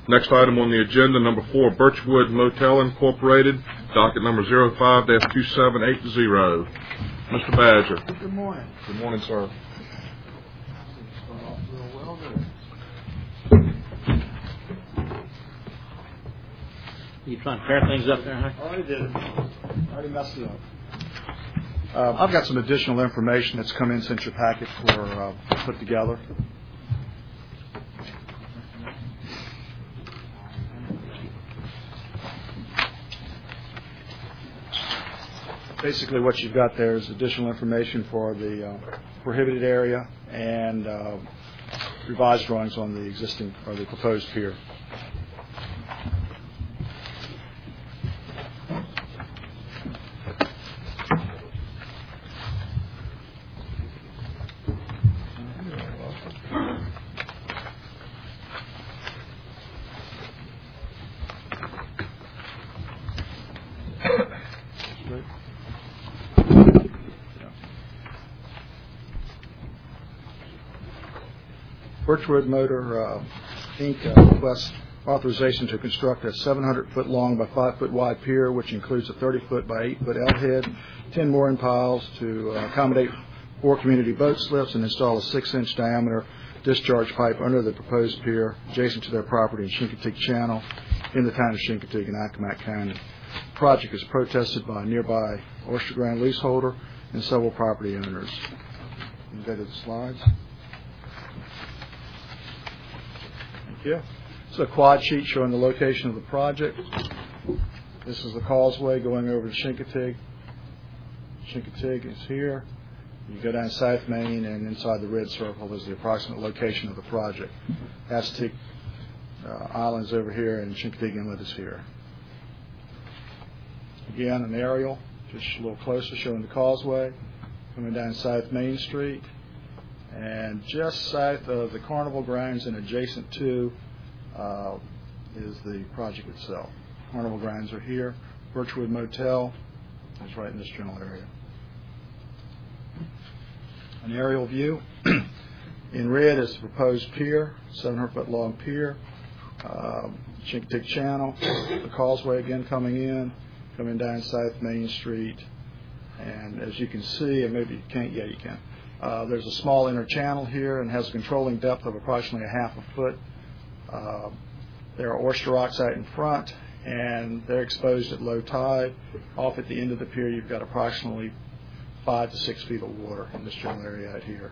Next item on the agenda, number 4, Birchwood Motel Incorporated, docket number 05-2780. Mr. Badger. Good morning. Good morning, sir. You trying to tear things up there, huh? I already did it. Already messed it up. I've got some additional information that's come in since your packets were put together. Basically what you've got there is additional information for the prohibited area and revised drawings on the existing or the proposed pier. Birchwood Motor Inc. Requests authorization to construct a 700-foot long by 5-foot wide pier, which includes a 30-foot by 8-foot L-head, 10 mooring piles to accommodate 4 community boat slips, and install a 6-inch diameter discharge pipe under the proposed pier adjacent to their property in Chincoteague Channel in the town of Chincoteague in Accomack County. The project is protested by a nearby Oyster Ground leaseholder and several property owners. You go to the slides. Yeah. It's a quad sheet showing the location of the project. This is the causeway going over to Chincoteague. Chincoteague is here. You go down South Main, and inside the red circle is the approximate location of the project. Aztec Island's over here, and Chincoteague Inlet is here. Again, an aerial, just a little closer, showing the causeway, coming down South Main Street. And just south of the Carnival Grounds and adjacent to is the project itself. Carnival Grounds are here. Birchwood Motel is right in this general area. An aerial view. In red is the proposed pier, 700-foot long pier. Chincoteague Channel. The causeway again coming down South Main Street. And as you can see, and maybe you can't, yeah, you can. There's a small inner channel here and has a controlling depth of approximately 1/2 foot. There are oyster rocks out in front, and they're exposed at low tide. Off at the end of the pier, you've got approximately 5 to 6 feet of water in this general area out here.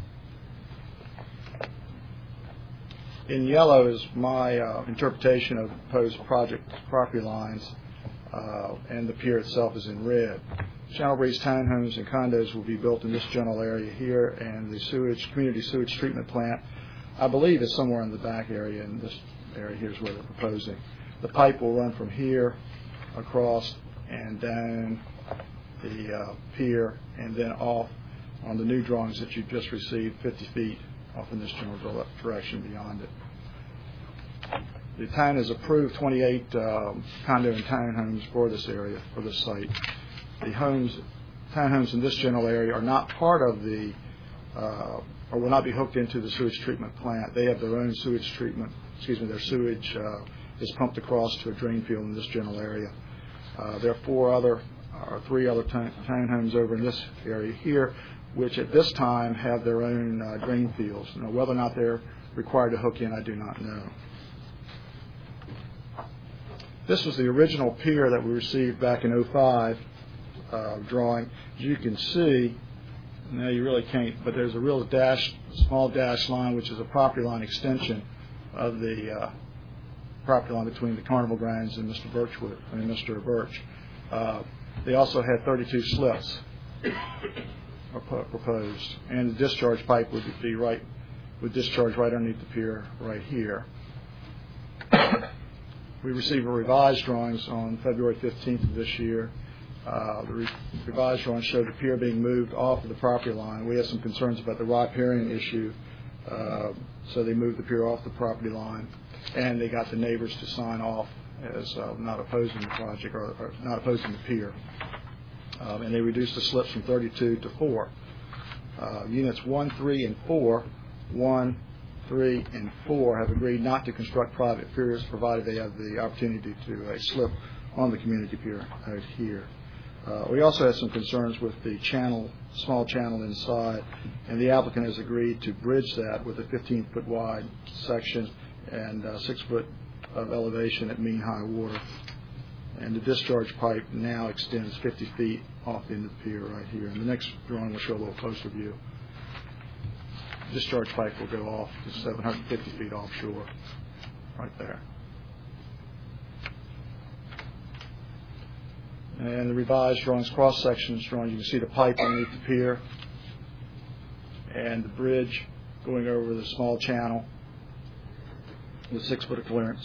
In yellow is my interpretation of the proposed project property lines, and the pier itself is in red. Channel Breeze townhomes and condos will be built in this general area here, and the community sewage treatment plant, I believe, is somewhere in the back area, and this area here is where they're proposing. The pipe will run from here across and down the pier, and then off on the new drawings that you've just received, 50 feet off in this general direction beyond it. The town has approved 28 condo and townhomes for this area, for this site. The townhomes in this general area are not part of the, or will not be hooked into the sewage treatment plant. They have their own sewage treatment, their sewage is pumped across to a drain field in this general area. There are 3 other townhomes over in this area here, which at this time have their own drain fields. Now, whether or not they're required to hook in, I do not know. This was the original pier that we received back in 2005. Drawing. As you can see, now you really can't, but there's a real small dash line, which is a property line extension of the property line between the Carnival Grounds and Mr. Birch. They also had 32 slips proposed, and the discharge pipe would discharge right underneath the pier right here. We received revised drawings on February 15th of this year. The revised drawings showed the pier being moved off of the property line. We had some concerns about the riparian issue, so they moved the pier off the property line, and they got the neighbors to sign off as not opposing the project or not opposing the pier. And they reduced the slips from 32 to 4. Units 1, 3, and 4, 1, 3 and 4 have agreed not to construct private piers, provided they have the opportunity to slip on the community pier out here. We also had some concerns with the channel, small channel inside, and the applicant has agreed to bridge that with a 15-foot wide section and 6 foot of elevation at mean high water. And the discharge pipe now extends 50 feet off the end of the pier right here. And the next drawing will show a little closer view. Discharge pipe will go off to 750 feet offshore, right there. And the revised drawings, cross sections drawing, you can see the pipe underneath the pier and the bridge going over the small channel with 6 foot of clearance.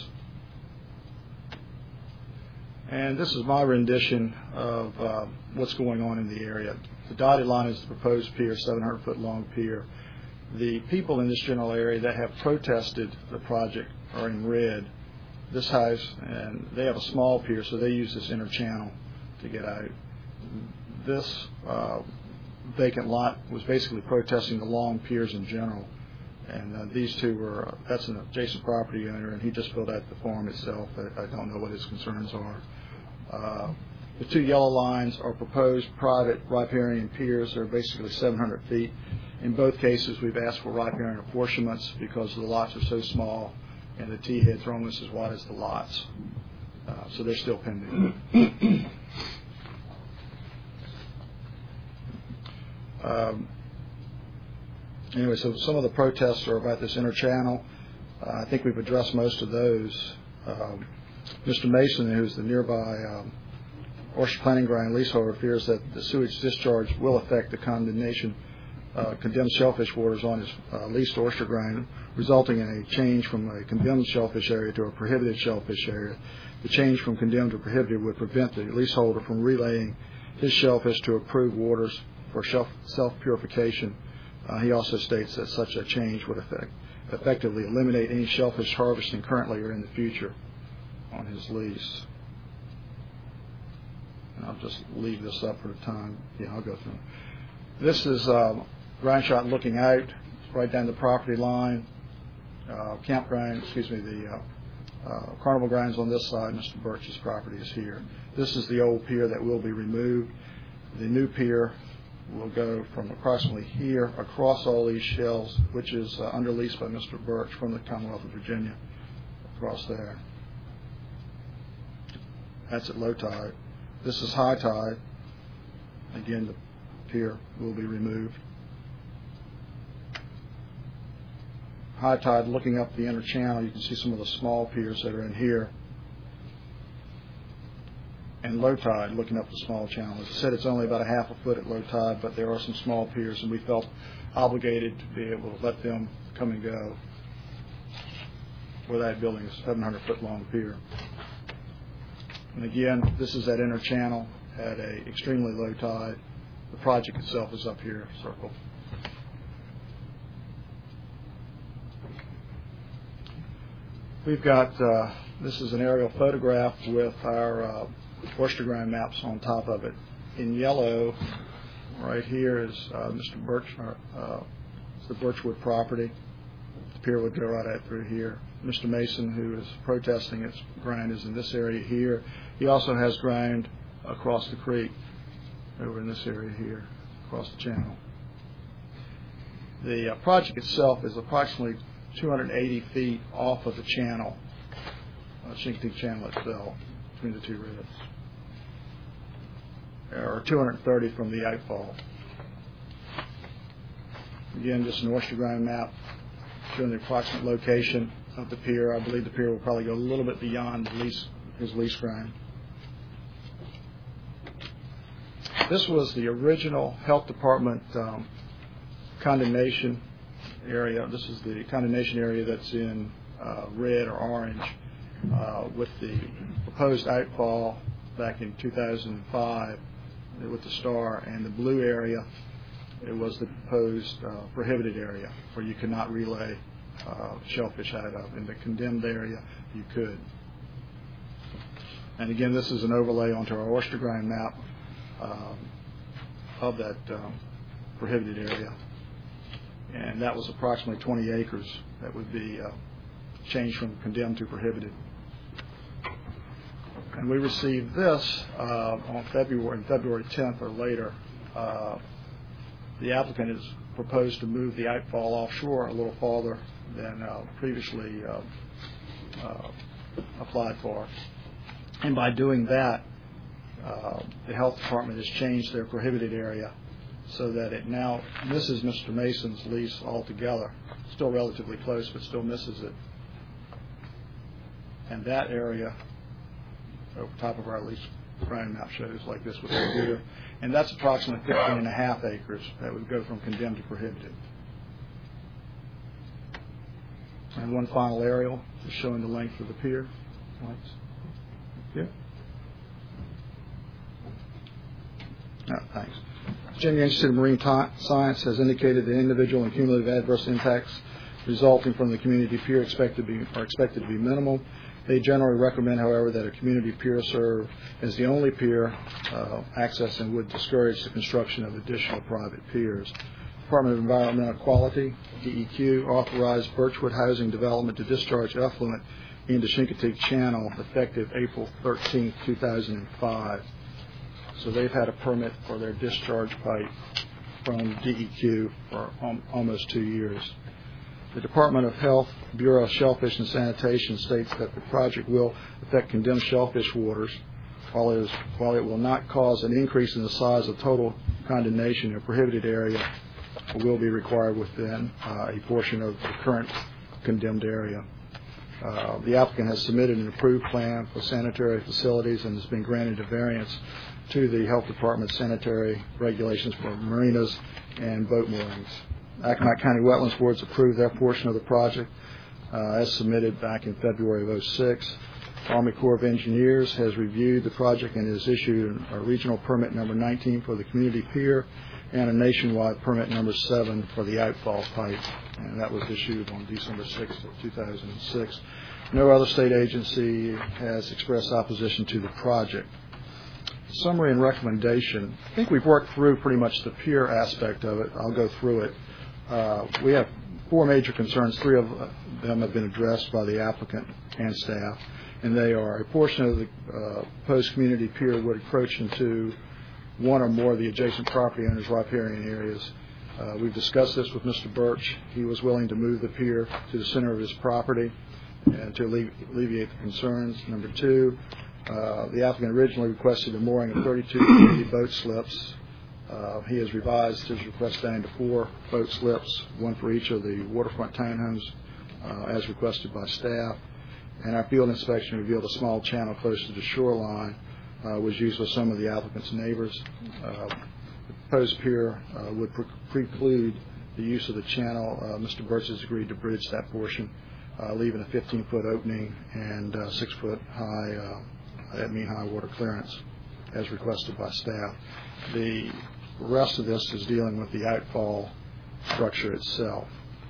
And this is my rendition of what's going on in the area. The dotted line is the proposed pier, 700-foot long pier. The people in this general area that have protested the project are in red. This house, and they have a small pier, so they use this inner channel to get out. This vacant lot was basically protesting the long piers in general. And these two were, that's an adjacent property owner, and he just filled out the form itself. I don't know what his concerns are. The 2 yellow lines are proposed private riparian piers. They're basically 700 feet. In both cases, we've asked for riparian apportionments because the lots are so small, and the T-heads are almost as wide as the lots. So they're still pending. Anyway, so some of the protests are about this inner channel. I think we've addressed most of those. Mr. Mason, who's the nearby Oyster Planting Ground leaseholder, fears that the sewage discharge will affect the condemned shellfish waters on his leased oyster ground, resulting in a change from a condemned shellfish area to a prohibited shellfish area. The change from condemned to prohibited would prevent the leaseholder from relaying his shellfish to approved waters for self-purification. He also states that such a change would effectively eliminate any shellfish harvesting currently or in the future on his lease. And I'll just leave this up for the time. Yeah, I'll go through it. This is ground shot looking out right down the property line. Campground, the carnival grounds on this side. Mr. Birch's property is here. This is the old pier that will be removed. The new pier will go from approximately here across all these shells, which is under lease by Mr. Birch from the Commonwealth of Virginia, across there. That's at low tide. This is high tide. Again, the pier will be removed. High tide, looking up the inner channel, you can see some of the small piers that are in here. And low tide, looking up the small channel. As I said, it's only about a half a foot at low tide, but there are some small piers, and we felt obligated to be able to let them come and go without building a 700-foot long pier. And again, this is that inner channel at a extremely low tide. The project itself is up here, circled. We've got, this is an aerial photograph with our oyster ground maps on top of it. In yellow, right here is Mr. Birch, it's the Birchwood property. The pier would go right out through here. Mr. Mason, who is protesting its ground, is in this area here. He also has ground across the creek, over in this area here, across the channel. The project itself is approximately 280 feet off of the channel, Chincoteague Channel itself, between the two rivers, or 230 from the outfall. Again, just an oyster ground map showing the approximate location of the pier. I believe the pier will probably go a little bit beyond his lease ground. This was the original health department condemnation area. This is the condemnation area that's in red or orange with the proposed outfall back in 2005 with the star, and the blue area, it was the proposed prohibited area where you could not relay shellfish out of. In the condemned area, you could. And again, this is an overlay onto our oyster ground map of that prohibited area. and that was approximately 20 acres that would be changed from condemned to prohibited. And we received this on February 10th or later. The applicant has proposed to move the outfall offshore a little farther than previously applied for. And by doing that, the health department has changed their prohibited area so that it now misses Mr. Mason's lease altogether. Still relatively close, but still misses it. And that area, over top of our lease ground map shows like this with the deer, and that's approximately 15.5 acres that would go from condemned to prohibited. And one final aerial is showing the length of the pier. Yeah. No, thanks. Virginia Institute of Marine Science has indicated that individual and cumulative adverse impacts resulting from the community pier are expected to be minimal. They generally recommend, however, that a community pier serve as the only pier access and would discourage the construction of additional private piers. Department of Environmental Quality, DEQ, authorized Birchwood Housing Development to discharge effluent into Chincoteague Channel effective April 13, 2005. So they've had a permit for their discharge pipe from DEQ for almost 2 years. The Department of Health Bureau of Shellfish and Sanitation states that the project will affect condemned shellfish waters, while it will not cause an increase in the size of total condemnation or prohibited area, will be required within a portion of the current condemned area. The applicant has submitted an approved plan for sanitary facilities and has been granted a variance to the Health Department's sanitary regulations for marinas and boat moorings. Accomack County Wetlands Boards approved their portion of the project as submitted back in February of 2006. Army Corps of Engineers has reviewed the project and has issued a regional permit number 19 for the community pier and a nationwide permit number 7 for the outfall pipe, and that was issued on December 6th of 2006. No other state agency has expressed opposition to the project. Summary and recommendation. I think we've worked through pretty much the pier aspect of it. I'll go through it. We have 4 major concerns. 3 of them have been addressed by the applicant and staff, and they are: a portion of the proposed community pier would encroach into one or more of the adjacent property owners' riparian areas. We've discussed this with Mr. Birch. He was willing to move the pier to the center of his property and to alleviate the concerns. Number 2, the applicant originally requested a mooring of 32 community boat slips. He has revised his request down to 4 boat slips, 1 for each of the waterfront townhomes, as requested by staff. And our field inspection revealed a small channel close to the shoreline was used by some of the applicant's neighbors. The proposed pier would preclude the use of the channel. Mr. Birch has agreed to bridge that portion, leaving a 15-foot opening and 6-foot high at mean high water clearance, as requested by staff. The rest of this is dealing with the outfall structure itself.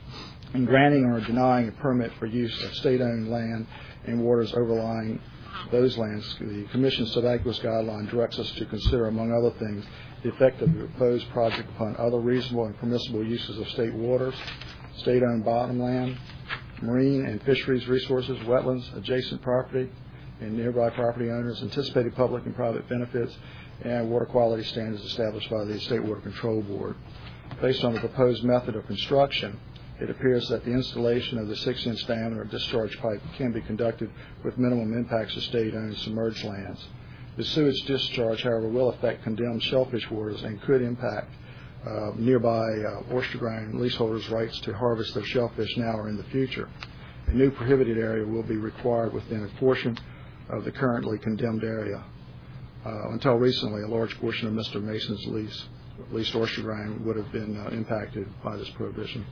In granting or denying a permit for use of state-owned land and waters overlying those lands, the Commission's Subaqueous guideline directs us to consider, among other things, the effect of the proposed project upon other reasonable and permissible uses of state waters, state-owned bottomland, marine and fisheries resources, wetlands, adjacent property, and nearby property owners, anticipated public and private benefits, and water quality standards established by the State Water Control Board. Based on the proposed method of construction, it appears that the installation of the 6-inch diameter discharge pipe can be conducted with minimum impacts to state-owned submerged lands. The sewage discharge, however, will affect condemned shellfish waters and could impact nearby oyster ground leaseholders' rights to harvest their shellfish now or in the future. A new prohibited area will be required within a portion of the currently condemned area. Until recently, a large portion of Mr. Mason's leased oyster ground would have been impacted by this prohibition.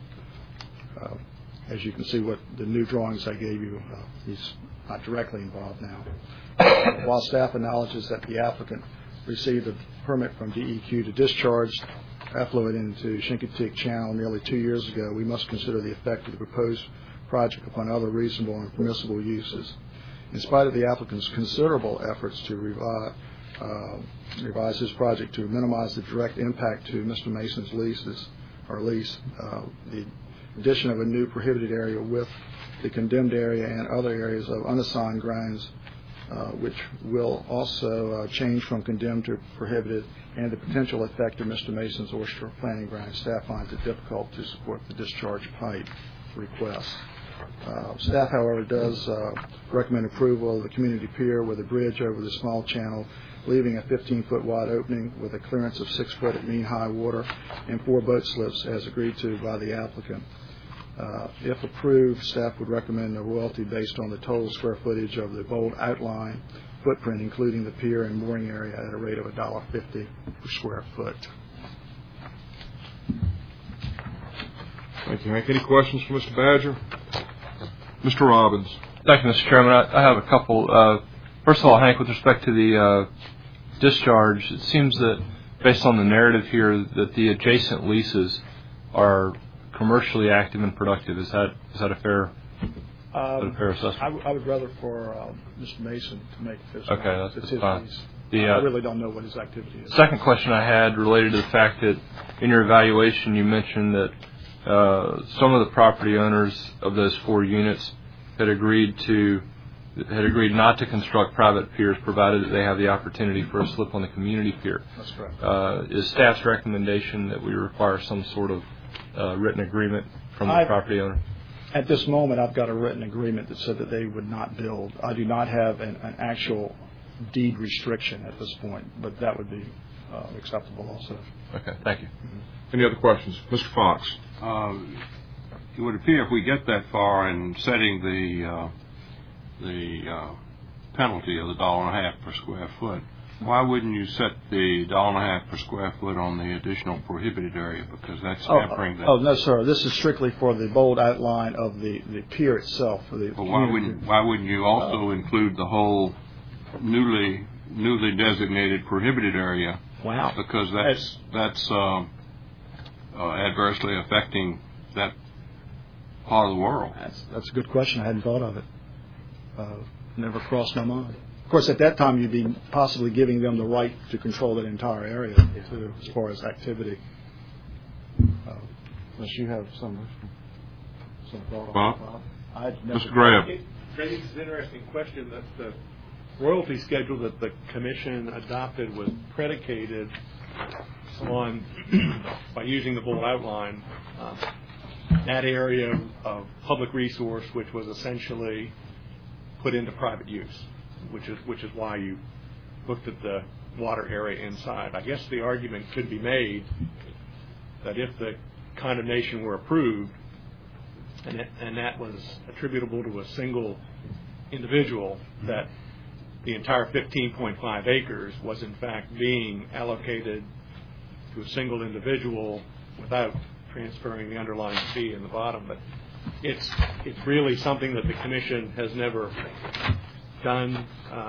As you can see, what the new drawings I gave you, he's not directly involved now. While staff acknowledges that the applicant received a permit from DEQ to discharge effluent into Chincoteague Channel nearly 2 years ago, we must consider the effect of the proposed project upon other reasonable and permissible uses. In spite of the applicant's considerable efforts to revise his project to minimize the direct impact to Mr. Mason's leases, or lease. The addition of a new prohibited area with the condemned area and other areas of unassigned grounds, which will also change from condemned to prohibited, and the potential effect of Mr. Mason's oyster planting ground. Staff finds it difficult to support the discharge pipe request. Staff, however, does recommend approval of the community pier with a bridge over the small channel, leaving a 15-foot wide opening with a clearance of 6 foot at mean high water and 4 boat slips as agreed to by the applicant. If approved, staff would recommend a royalty based on the total square footage of the bold outline footprint, including the pier and mooring area, at a rate of $1.50 per square foot. Thank you, Hank. Any questions for Mr. Badger? Mr. Robbins. Thank you, Mr. Chairman. I have a couple. First of all, Hank, with respect to the discharge, it seems that based on the narrative here that the adjacent leases are commercially active and productive. Is that a fair assessment? I would rather for Mr. Mason to make this. Okay, that's fine. I really don't know what his activity is. Second question I had related to the fact that in your evaluation you mentioned that some of the property owners of those 4 units had agreed not to construct private piers, provided that they have the opportunity for a slip on the community pier. That's correct. Is staff's recommendation that we require some sort of written agreement from the property owner? At this moment, I've got a written agreement that said that they would not build. I do not have an actual deed restriction at this point, but that would be acceptable also. Okay, thank you. Any other questions? Mr. Fox. It would appear if we get that far in setting the penalty of the $1.50 per square foot, why wouldn't you set the $1.50 per square foot on the additional prohibited area? Because that's hampering that. Oh, no, sir. This is strictly for the bold outline of the pier itself. But why wouldn't you also include the whole newly designated prohibited area? Wow. Because that's adversely affecting that part of the world. That's a good question. I hadn't thought of it. Never crossed my mind. Of course, at that time, you'd be possibly giving them the right to control that entire area, too, as far as activity. Unless you have some thought Bob? on it. Mr. Graham. It raises an interesting question that the royalty schedule that the commission adopted was predicated on, by using the bold outline, that area of public resource which was essentially put into private use, which is why you looked at the water area inside. I guess the argument could be made that if the condemnation were approved and that was attributable to a single individual, that the entire 15.5 acres was in fact being allocated to a single individual without transferring the underlying fee in the bottom. But it's really something that the commission has never done,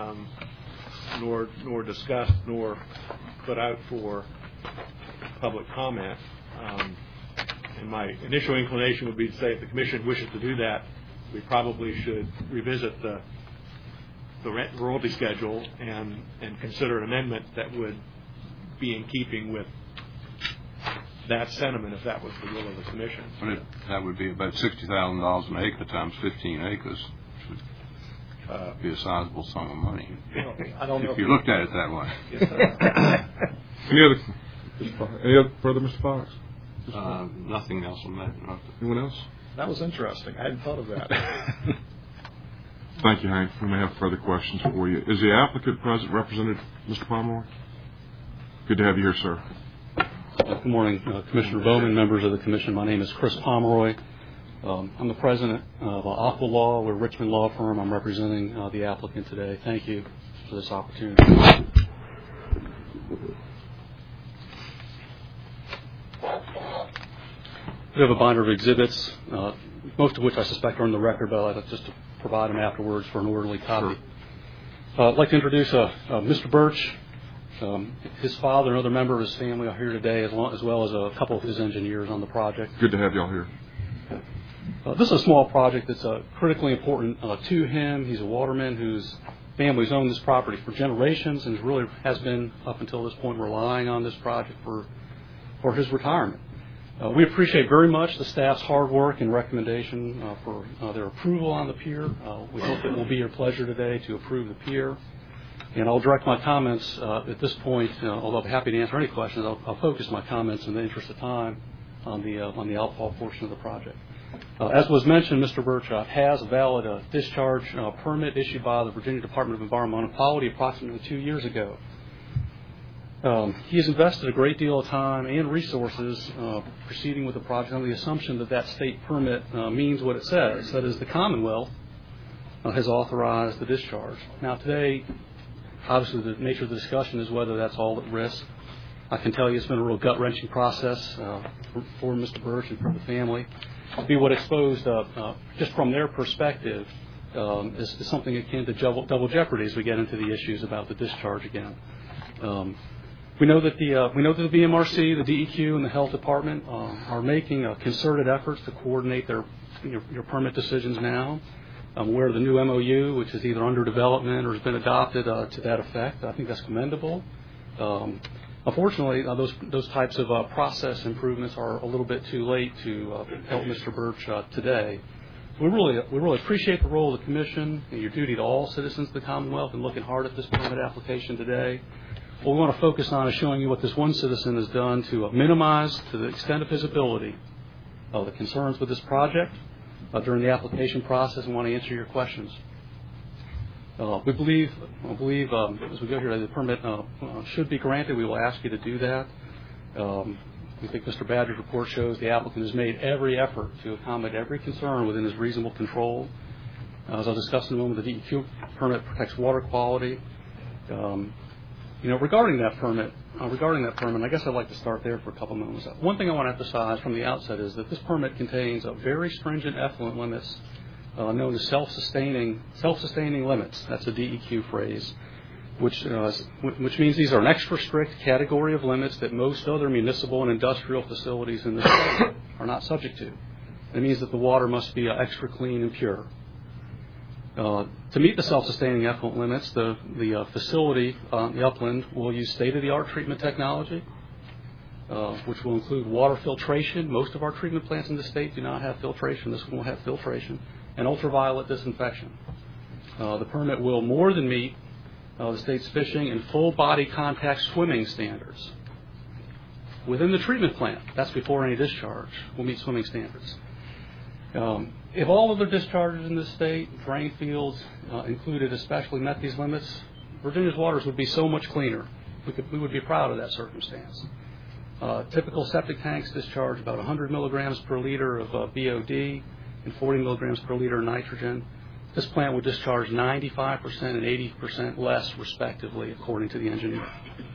nor discussed, nor put out for public comment. And my initial inclination would be to say if the commission wishes to do that, we probably should revisit the royalty schedule and consider an amendment that would be in keeping with that sentiment if that was the will of the commission. But that would be about $60,000 an acre times 15 acres. Should be a sizable sum of money. I don't know if you looked at it that way. Yes, Any other further, Mr. Fox? Nothing else on that. Anyone else? That was interesting. I hadn't thought of that. Thank you, Hank. We may have further questions for you. Is the applicant present, represented, Mr. Pomeroy? Good to have you here, sir. Good morning, Commissioner Bowman, members of the Commission. My name is Chris Pomeroy. I'm the president of Aqua Law. We're a Richmond law firm. I'm representing the applicant today. Thank you for this opportunity. We have a binder of exhibits, most of which I suspect are in the record, but I'd like just to provide them afterwards for an orderly copy. Sure. I'd like to introduce Mr. Birch. His father and other member of his family are here today, as well as a couple of his engineers on the project. Good to have you all here. This is a small project that's critically important to him. He's a waterman whose family's owned this property for generations and really has been, up until this point, relying on this project for his retirement. We appreciate very much the staff's hard work and recommendation for their approval on the pier. We hope it will be your pleasure today to approve the pier. And I'll direct my comments at this point, although I'm happy to answer any questions, I'll focus my comments in the interest of time on the outfall portion of the project. As was mentioned, Mr. Birch has a valid discharge permit issued by the Virginia Department of Environmental Quality approximately 2 years ago. He has invested a great deal of time and resources proceeding with the project on the assumption that that state permit means what it says, that is, the Commonwealth has authorized the discharge. Now today, obviously the nature of the discussion is whether that's all at risk. I can tell you it's been a real gut-wrenching process for Mr. Birch and for the family. To be what exposed, just from their perspective, is something akin to double jeopardy as we get into the issues about the discharge again. We know that the VMRC, the DEQ, and the Health Department are making concerted efforts to coordinate your permit decisions now. I'm aware of the new MOU, which is either under development or has been adopted to that effect. I think that's commendable. Unfortunately, those types of process improvements are a little bit too late to help Mr. Birch today. We really appreciate the role of the Commission and your duty to all citizens of the Commonwealth in looking hard at this permit application today. What we want to focus on is showing you what this one citizen has done to minimize, to the extent of his ability, the concerns with this project during the application process, and want to answer your questions. We believe as we go here, the permit should be granted. We will ask you to do that. We think Mr. Badger's report shows the applicant has made every effort to accommodate every concern within his reasonable control. As I'll discuss in a moment, the DEQ permit protects water quality. Regarding that permit, I guess I'd like to start there for a couple moments. One thing I want to emphasize from the outset is that this permit contains very stringent effluent limits known as self-sustaining limits. That's a DEQ phrase, which means these are an extra strict category of limits that most other municipal and industrial facilities in the state are not subject to. It means that the water must be extra clean and pure. To meet the self-sustaining effluent limits, the facility, the Upland, will use state-of-the-art treatment technology, which will include water filtration. Most of our treatment plants in the state do not have filtration. This one will have filtration, and ultraviolet disinfection. The permit will more than meet the state's fishing and full-body contact swimming standards. Within the treatment plant, that's before any discharge, will meet swimming standards. If all other discharges in the state, drain fields included, especially met these limits, Virginia's waters would be so much cleaner. We would be proud of that circumstance. Typical septic tanks discharge about 100 milligrams per liter of BOD and 40 milligrams per liter of nitrogen. This plant would discharge 95% and 80% less, respectively, according to the engineer.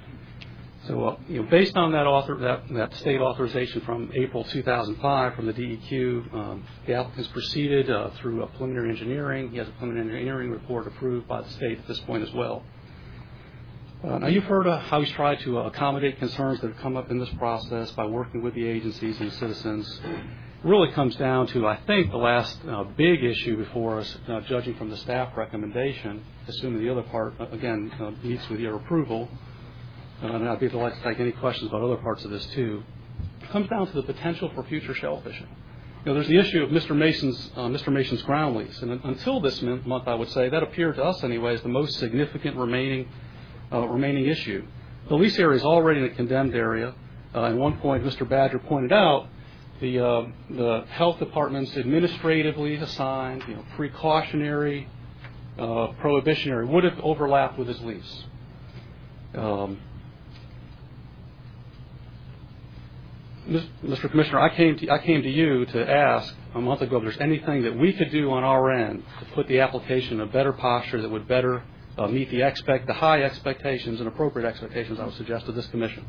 So, based on that state authorization from April 2005 from the DEQ, the applicant's proceeded through preliminary engineering. He has a preliminary engineering report approved by the state at this point as well. Now, you've heard how he's tried to accommodate concerns that have come up in this process by working with the agencies and the citizens. It really comes down to, I think, the last big issue before us, judging from the staff recommendation, assuming the other part, again, meets with your approval. And I'd be delighted to take any questions about other parts of this, too. It comes down to the potential for future shellfishing. There's the issue of Mr. Mason's ground lease. And until this month, I would say, that appeared to us, anyway, as the most significant remaining issue. The lease area is already in a condemned area. At one point, Mr. Badger pointed out the health department's administratively assigned, precautionary, prohibitionary would have overlapped with his lease. Mr. Commissioner, I came to you to ask a month ago if there's anything that we could do on our end to put the application in a better posture that would better meet the high expectations and appropriate expectations I would suggest to this commission.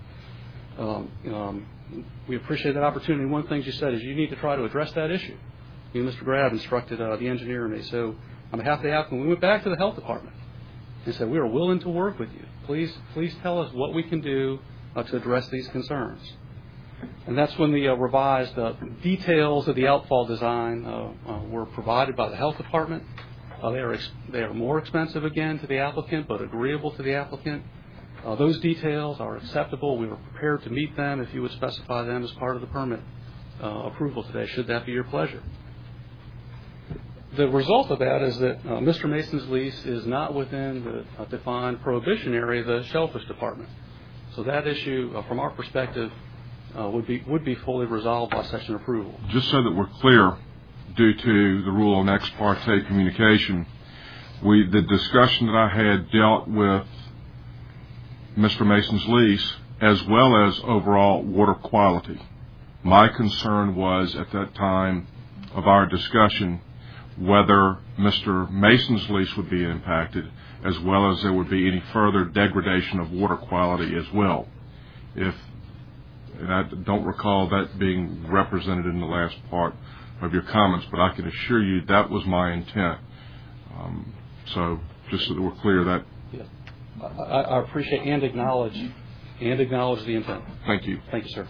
We appreciate that opportunity. One of the things you said is you need to try to address that issue. You, Mr. Grab, instructed the engineer and me. So on behalf of the applicant, we went back to the health department and said we are willing to work with you. Please tell us what we can do to address these concerns. And that's when the revised details of the outfall design were provided by the health department. They are more expensive again to the applicant, but agreeable to the applicant. Those details are acceptable. We were prepared to meet them if you would specify them as part of the permit. approval today, should that be your pleasure. The result of that is that Mr. Mason's lease is not within the defined prohibition area of the Shellfish Department. So that issue, from our perspective, would be fully resolved by such an approval. Just so that we're clear, due to the rule on ex parte communication, the discussion that I had dealt with Mr. Mason's lease as well as overall water quality. My concern was at that time of our discussion whether Mr. Mason's lease would be impacted as well as there would be any further degradation of water quality as well. And I don't recall that being represented in the last part of your comments, but I can assure you that was my intent. So just so that we're clear that... Yeah. I appreciate and acknowledge the intent. Thank you. Thank you, sir.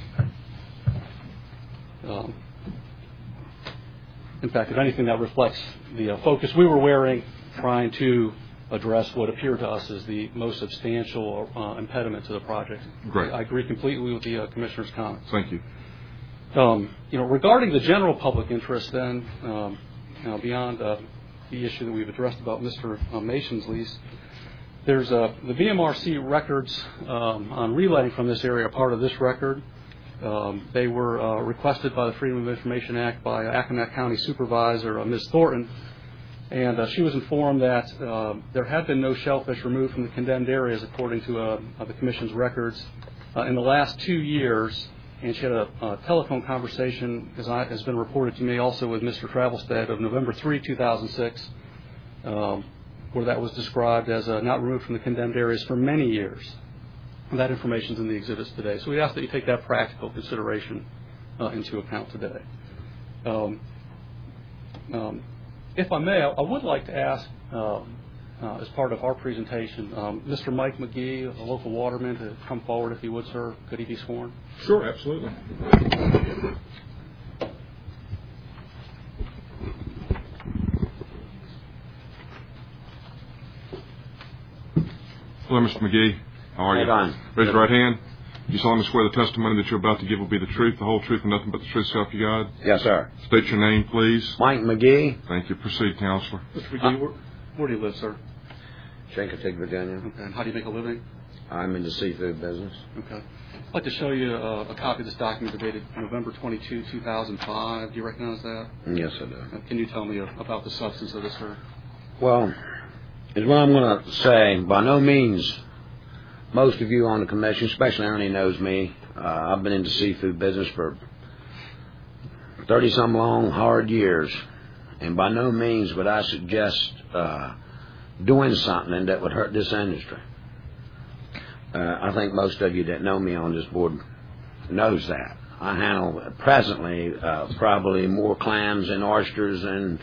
In fact, if anything, that reflects the focus we were wearing trying to address what appeared to us as the most substantial impediment to the project. Great. I agree completely with the Commissioner's comments. Thank you. Regarding the general public interest then, beyond the issue that we've addressed about Mr. Mason's lease, there's the VMRC records on relaying from this area are part of this record. They were requested by the Freedom of Information Act by Accomack County Supervisor Ms. Thornton, and she was informed that there had been no shellfish removed from the condemned areas according to the Commission's records in the last 2 years, and she had a telephone conversation, as has been reported to me also, with Mr. Travelstead of November 3, 2006, where that was described as not removed from the condemned areas for many years. And that information is in the exhibits today. So we ask that you take that practical consideration into account today. If I may, I would like to ask, as part of our presentation, Mr. Mike McGee, a local waterman, to come forward if he would, sir. Could he be sworn? Sure, absolutely. Hello, Mr. McGee. How are you? Hold on. Raise your right hand. You solemnly swear the testimony that you're about to give will be the truth, the whole truth, and nothing but the truth, so help you God? Yes, sir. State your name, please. Mike McGee, Thank you. Proceed, Counselor. Mr. McGee, where do you live, sir? Chincoteague, Virginia. Okay. And how do you make a living? I'm in the seafood business. Okay. I'd like to show you a copy of this document dated November 22, 2005. Do you recognize that? Yes, I do. Can you tell me about the substance of this, sir? Well, is what I'm going to say. By no means, most of you on the commission, especially Ernie, knows me. I've been in the seafood business for 30-some long, hard years. And by no means would I suggest doing something that would hurt this industry. I think most of you that know me on this board knows that. I handle presently probably more clams and oysters and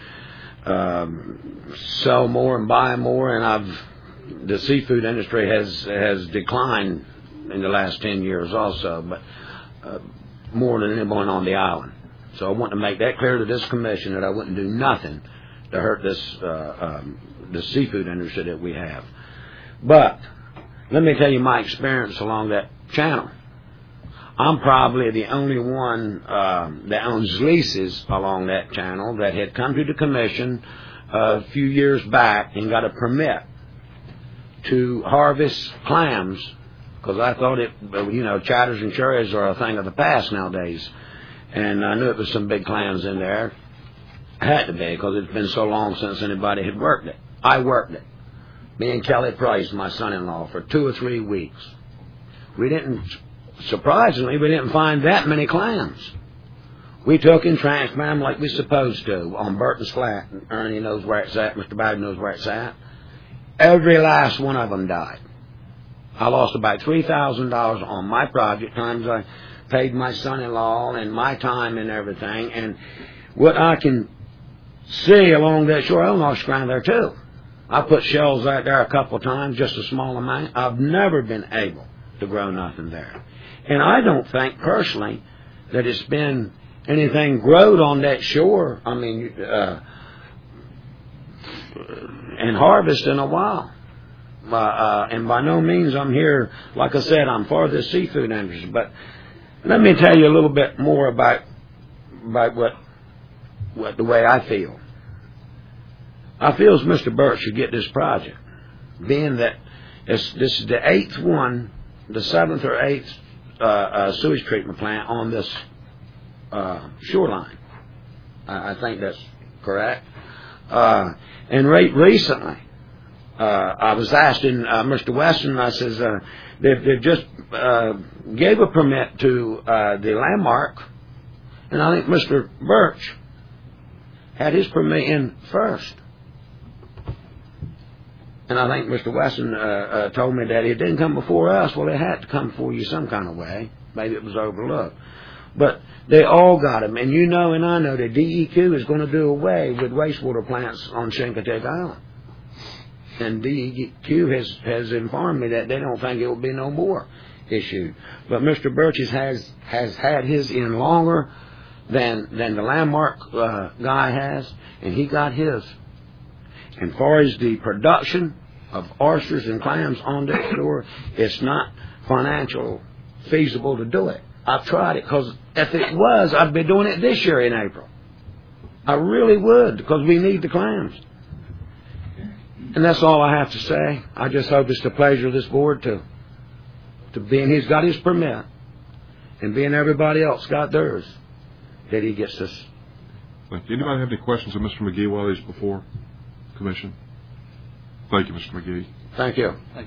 sell more and buy more, and the seafood industry has declined in the last 10 years also, but more than anyone on the island. So I want to make that clear to this commission that I wouldn't do nothing to hurt this the seafood industry that we have. But let me tell you my experience along that channel. I'm probably the only one that owns leases along that channel that had come to the commission a few years back and got a permit to harvest clams, because I thought chatters and cherries are a thing of the past nowadays. And I knew it was some big clams in there. It had to be, because it's been so long since anybody had worked it. I worked it. Me and Kelly Price, my son-in-law, for 2 or 3 weeks. Surprisingly, we didn't find that many clams. We took and transplanted them like we supposed to on Burton's Flat. Ernie knows where it's at. Mr. Bowden knows where it's at. Every last one of them died. I lost about $3,000 on my project, times I paid my son-in-law and my time and everything. And what I can see along that shore, I own oyster ground there too. I put shells out there a couple of times, just a small amount. I've never been able to grow nothing there. And I don't think personally that it's been anything growed on that shore, and harvest in a while. And by no means I'm here, like I said, I'm for the seafood industry, but Let me tell you a little bit more about what the way I feel. I feel as Mr. Burt should get this project, being that this is the 8th one, the 7th or 8th sewage treatment plant on this shoreline. I think that's correct. And recently, I was asking Mr. Weston, I says, they just gave a permit to the Landmark, and I think Mr. Birch had his permit in first. And I think Mr. Weston told me that it didn't come before us. Well, it had to come before you some kind of way. Maybe it was overlooked. But they all got them. And you know and I know that DEQ is going to do away with wastewater plants on Chincoteague Island. And DEQ has informed me that they don't think it will be no more issued. But Mr. Birch's has had his in longer than the Landmark guy has, and he got his. And far as the production of oysters and clams on that shore, it's not financial feasible to do it. I've tried it because if it was, I'd be doing it this year in April. I really would, because we need the clams. And that's all I have to say. I just hope it's the pleasure of this board to being he's got his permit, and being everybody else got theirs, that he gets this. Thank you. Anybody have any questions of Mr. McGee while he's before Commission? Thank you, Mr. McGee. Thank you. Thanks.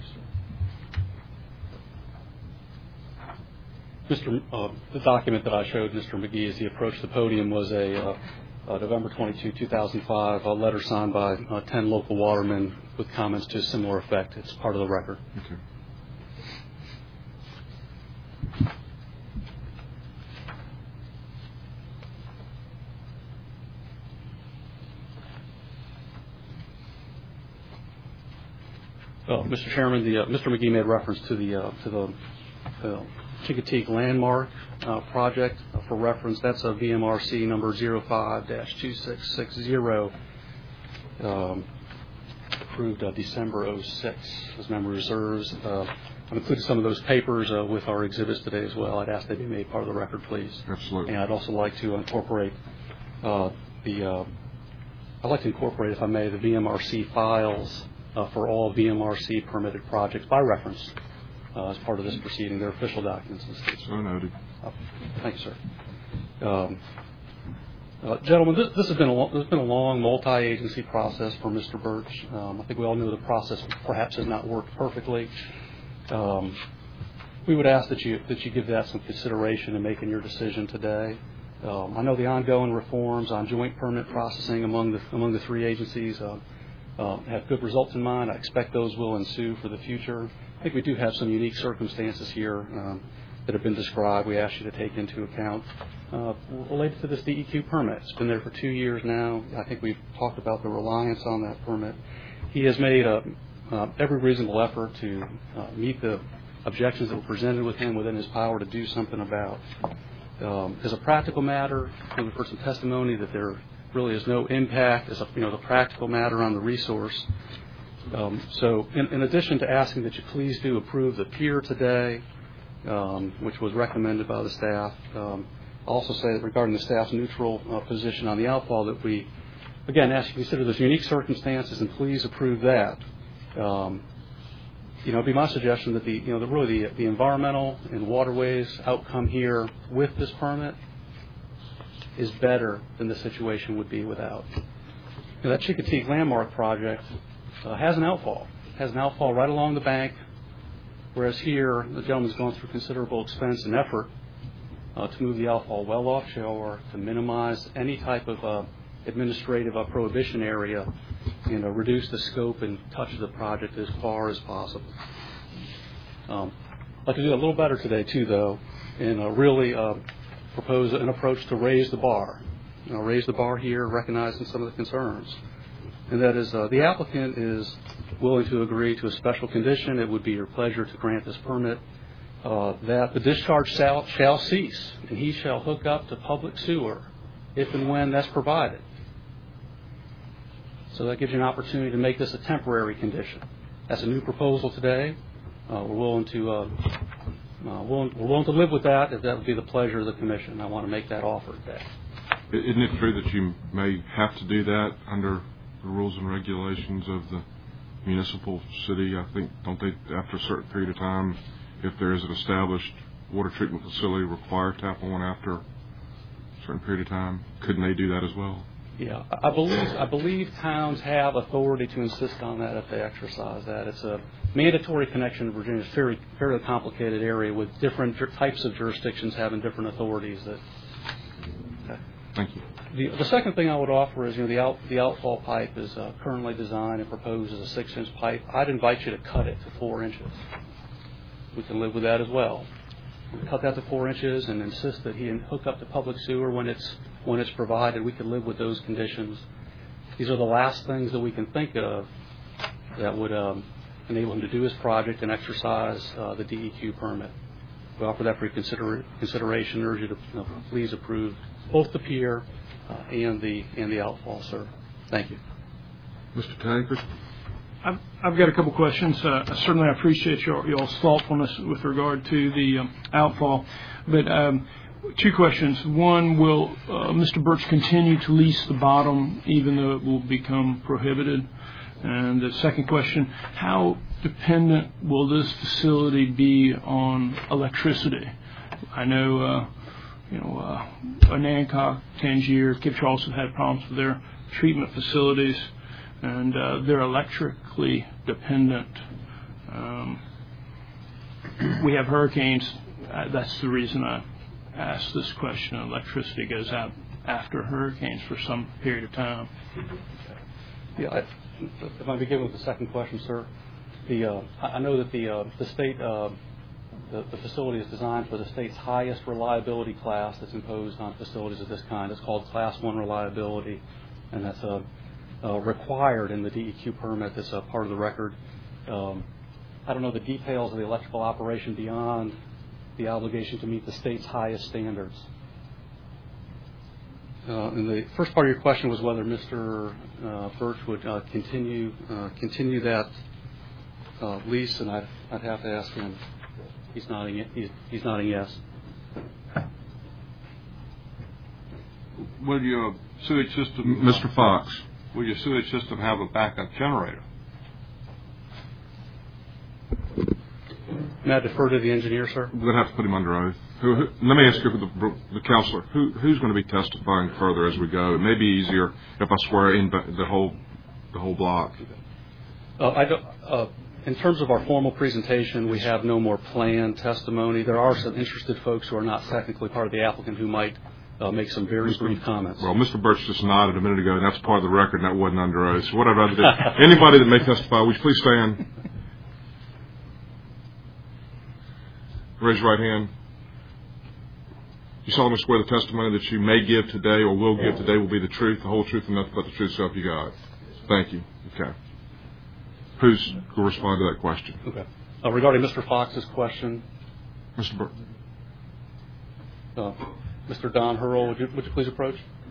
The document that I showed Mr. McGee as he approached the podium was a November 22, 2005, a letter signed by 10 local watermen with comments to a similar effect. It's part of the record. Okay. Mr. Chairman, Mr. McGee made reference to the Chincoteague Landmark project. For reference, that's a VMRC number 05-2660, approved December 06 as memory reserves. I've included some of those papers with our exhibits today as well. I'd ask they be made part of the record, please. Absolutely. And I'd also like to incorporate if I may, the VMRC files for all VMRC permitted projects by reference as part of this proceeding. They're official documents. So noted. Thank you, sir. Gentlemen, this has been a long multi-agency process for Mr. Birch. I think we all know the process perhaps has not worked perfectly. We would ask that you give that some consideration in making your decision today. I know the ongoing reforms on joint permit processing among the three agencies have good results in mind. I expect those will ensue for the future. I think we do have some unique circumstances here that have been described. We ask you to take into account related to this DEQ permit. It's been there for 2 years now. I think we've talked about the reliance on that permit. He has made every reasonable effort to meet the objections that were presented with him within his power to do something about. As a practical matter, we've heard some testimony that there really is no impact as the practical matter on the resource. So in addition to asking that you please do approve the pier today, which was recommended by the staff, I'll also say that regarding the staff's neutral position on the outfall, that we, again, ask you to consider those unique circumstances and please approve that. It'd be my suggestion that the environmental and waterways outcome here with this permit is better than the situation would be without. That Chincoteague Landmark project has an outfall. It has an outfall right along the bank, whereas here the gentleman's gone through considerable expense and effort to move the outfall well offshore to minimize any type of administrative prohibition area and reduce the scope and touch of the project as far as possible. I'd like to do a little better today, too, though, and really propose an approach to raise the bar. Raise the bar here, recognizing some of the concerns. And that is the applicant is willing to agree to a special condition. It would be your pleasure to grant this permit that the discharge shall cease, and he shall hook up to public sewer if and when that's provided. So that gives you an opportunity to make this a temporary condition. That's a new proposal today. We're willing to we're willing to live with that if that would be the pleasure of the commission. I want to make that offer today. Isn't it true that you may have to do that under the rules and regulations of the municipal city? I think, don't they, after a certain period of time, if there is an established water treatment facility, require tap on after a certain period of time? Couldn't they do that as well? Yeah, I believe towns have authority to insist on that if they exercise that. It's a mandatory connection in Virginia. It's a fairly complicated area with different types of jurisdictions having different authorities. Thank you. The second thing I would offer is, the outfall pipe is currently designed and proposed as a 6-inch pipe. I'd invite you to cut it to 4 inches. We can live with that as well. Cut that to 4 inches and insist that he hook up to public sewer when it's provided. We could live with those conditions. These are the last things that we can think of that would enable him to do his project and exercise the DEQ permit. We offer that for consideration. Urge you to please approve both the pier and the outfall, sir. Thank you. Mr. Tankard? I've got a couple questions. Certainly, I appreciate y'all's thoughtfulness with regard to the outfall. But 2 questions. One, will Mr. Birch continue to lease the bottom even though it will become prohibited? And the second question, how dependent will this facility be on electricity? I know, Nancock, Tangier, Cape Charles have had problems with their treatment facilities, and they're electrically dependent. We have hurricanes. That's the reason I asked this question. Electricity goes out after hurricanes for some period of time. Yeah, if I begin with the second question, sir, I know that the state, the facility is designed for the state's highest reliability class that's imposed on facilities of this kind. It's called Class 1 reliability, and that's required in the DEQ permit. That's a part of the record. I don't know the details of the electrical operation beyond the obligation to meet the state's highest standards. And the first part of your question was whether Mr. Birch would continue that lease, and I'd have to ask him. He's nodding yes. Will your sewage system, Mr. Fox? Will your sewage system have a backup generator? May I defer to the engineer, sir? We're going to have to put him under oath. Let me ask you, the counselor, who's going to be testifying further as we go? It may be easier if I swear in the whole block. In terms of our formal presentation, we have no more planned testimony. There are some interested folks who are not technically part of the applicant who might make some very brief comments. Well, Mr. Birch just nodded a minute ago, and that's part of the record, and that wasn't under oath. So what I'd rather do, anybody that may testify, would you please stand? Raise your right hand. You solemnly swear the testimony that you may give today or will give today will be the truth, the whole truth, and nothing but the truth, so help you God. Thank you. Okay. Who's going to respond to that question? Okay. Regarding Mr. Fox's question, Mr. Birch. Mr. Don Hurl, would you please approach?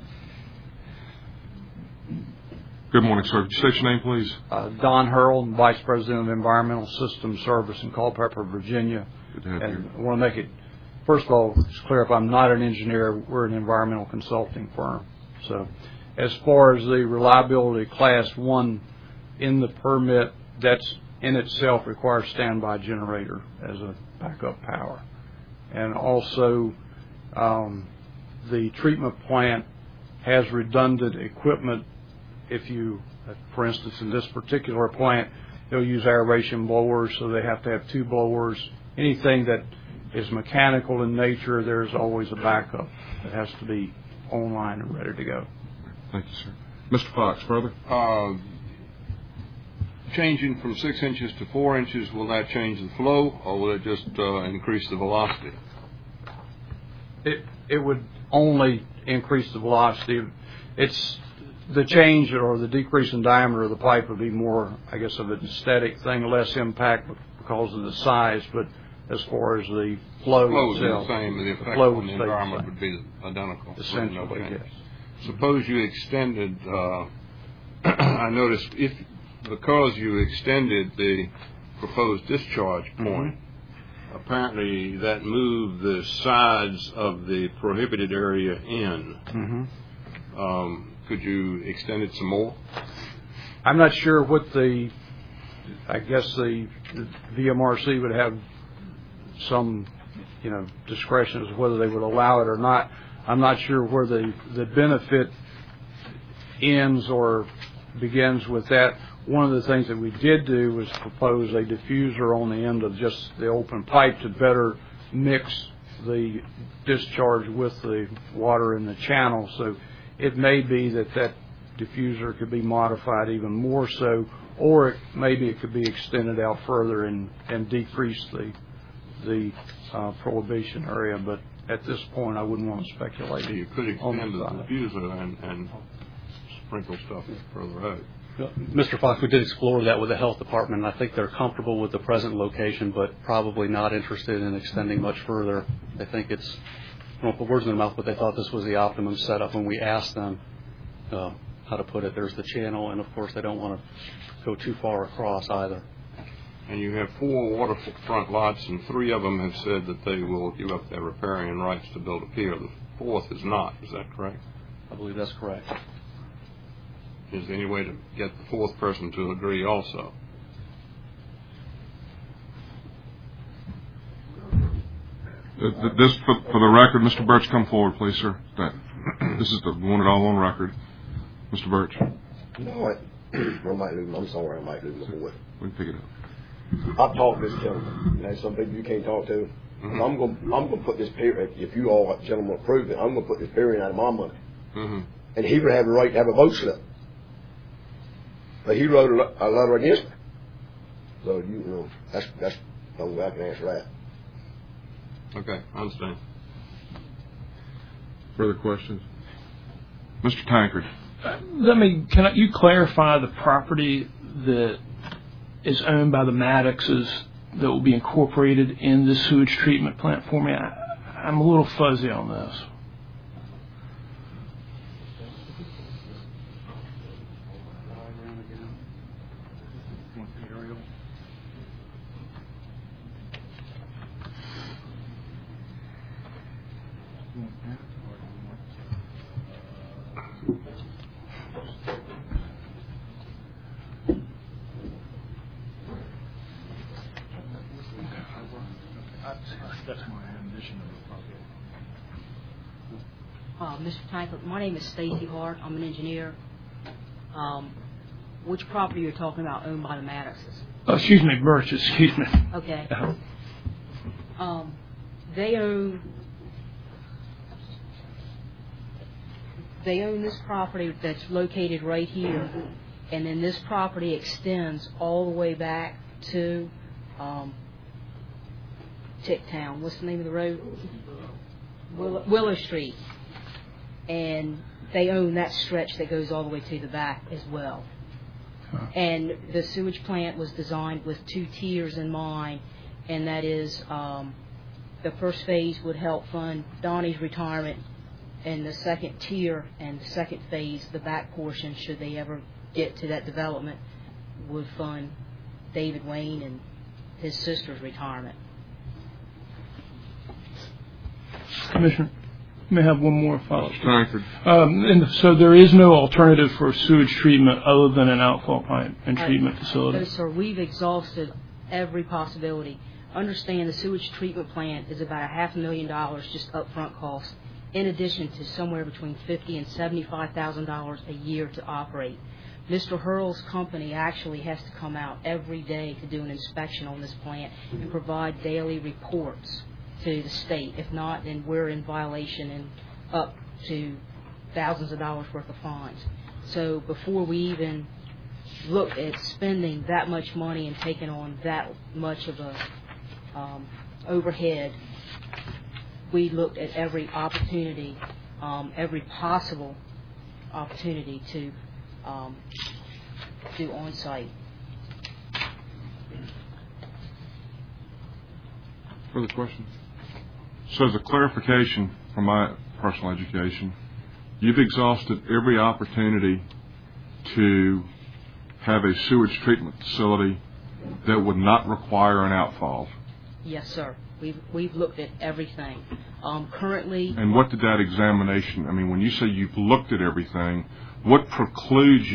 Good morning, sir. Could you state your name, please? Don Hurl, Vice President of Environmental Systems Service in Culpeper, Virginia. Good to have you. I want to make it, first of all, just clear up, I'm not an engineer. We're an environmental consulting firm. So as far as the reliability Class 1 in the permit, that's in itself requires standby generator as a backup power. And also the treatment plant has redundant equipment. If you, for instance, in this particular plant, they'll use aeration blowers, so they have to have 2 blowers. Anything that is mechanical in nature, there's always a backup that has to be online and ready to go. Thank you, sir. Mr. Fox, further? Changing from 6 inches to 4 inches, will that change the flow, or will it just increase the velocity? It would only increase the velocity. It's the change or the decrease in diameter of the pipe would be more, I guess, of an aesthetic thing, less impact because of the size. But as far as the flow itself, the same. The effect on the environment would be identical. Essentially, yes. Suppose you extended. I noticed because you extended the proposed discharge point, apparently that moved the sides of the prohibited area in. Mm-hmm. Could you extend it some more? I'm not sure what I guess the VMRC would have some, discretion as to whether they would allow it or not. I'm not sure where the benefit ends or begins with that. One of the things that we did do was propose a diffuser on the end of just the open pipe to better mix the discharge with the water in the channel. So it may be that diffuser could be modified even more so, or maybe it could be extended out further and decrease the prohibition area. But at this point, I wouldn't want to speculate. So you could extend the diffuser and sprinkle stuff further out. Mr. Fox, we did explore that with the health department, and I think they're comfortable with the present location, but probably not interested in extending much further. They think I don't put words in their mouth, but they thought this was the optimum setup when we asked them how to put it. There's the channel, and of course they don't want to go too far across either. And you have 4 waterfront lots, and 3 of them have said that they will give up their riparian rights to build a pier. The 4th is not. Is that correct? I believe that's correct. Is there any way to get the 4th person to agree also? This, for the record, Mr. Birch, come forward, please, sir. This is the one it all on record. Mr. Birch. No, I'm sorry, I might lose my boy. We can pick it up. I've talked to this gentleman. There's some people you can't talk to. Mm-hmm. I'm going to put this pier, if you all gentlemen approve it, I'm going to put this pier in out of my money. Mm-hmm. And he would have the right to have a boat slip. But he wrote a letter against me. So, that's the only way I can answer that. Okay, I understand. Further questions? Mr. Tankard. Can you clarify the property that is owned by the Maddoxes that will be incorporated in the sewage treatment plant for me? I'm a little fuzzy on this. Mr. Tankard, my name is Stacy Hart. I'm an engineer. Which property you're talking about owned by the Maddoxes? Excuse me, Birch. Excuse me. Okay. They own this property that's located right here, and then this property extends all the way back to Ticktown. What's the name of the road? Willow Street. And they own that stretch that goes all the way to the back as well. And the sewage plant was designed with 2 tiers in mind, and that is the first phase would help fund Donnie's retirement, and the second tier and the second phase, the back portion, should they ever get to that development, would fund David Wayne and his sister's retirement. Commissioner, may I have one more follow-up? So there is no alternative for sewage treatment other than an outfall pipe and treatment facility? No, sir. We've exhausted every possibility. Understand the sewage treatment plant is about $500,000 just upfront cost, in addition to somewhere between $50,000 and $75,000 a year to operate. Mr. Hurl's company actually has to come out every day to do an inspection on this plant and provide daily reports to the state. If not, then we're in violation and up to thousands of dollars worth of fines. So before we even look at spending that much money and taking on that much of a overhead, we looked at every opportunity, every possible opportunity to do on-site. Further questions? So as a clarification from my personal education, you've exhausted every opportunity to have a sewage treatment facility that would not require an outfall. Yes, sir. We've looked at everything. Currently. And what did that examination, I mean, when you say you've looked at everything, what prevents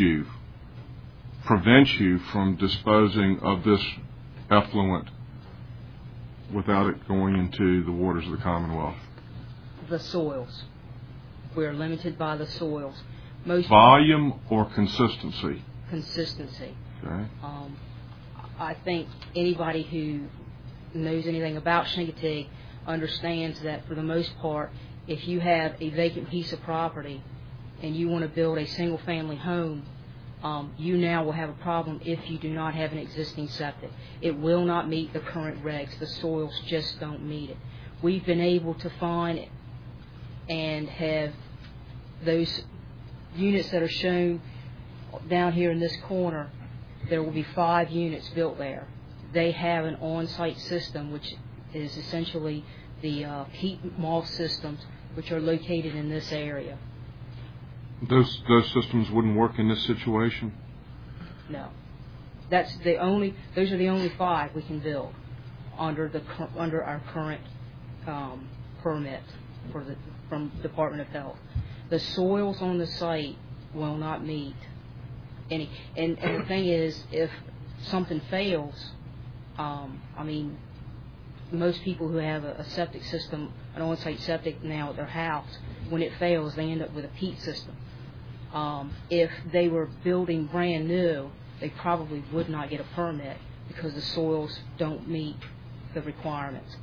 you from disposing of this effluent without it going into the waters of the Commonwealth? The soils. We're limited by the soils. Volume or consistency? Consistency. Okay. I think anybody who knows anything about Chincoteague understands that for the most part, if you have a vacant piece of property and you want to build a single-family home, you now will have a problem if you do not have an existing septic. It will not meet the current regs. The soils just don't meet it. We've been able to find and have those units that are shown down here in this corner. There will be 5 units built there. They have an on-site system, which is essentially the peat moss systems, which are located in this area. Those systems wouldn't work in this situation? No. Those are the only 5 we can build under our current permit from Department of Health. The soils on the site will not meet any. And the thing is, if something fails, most people who have a septic system, an on-site septic now at their house, when it fails, they end up with a peat system. If they were building brand new, they probably would not get a permit because the soils don't meet the requirements.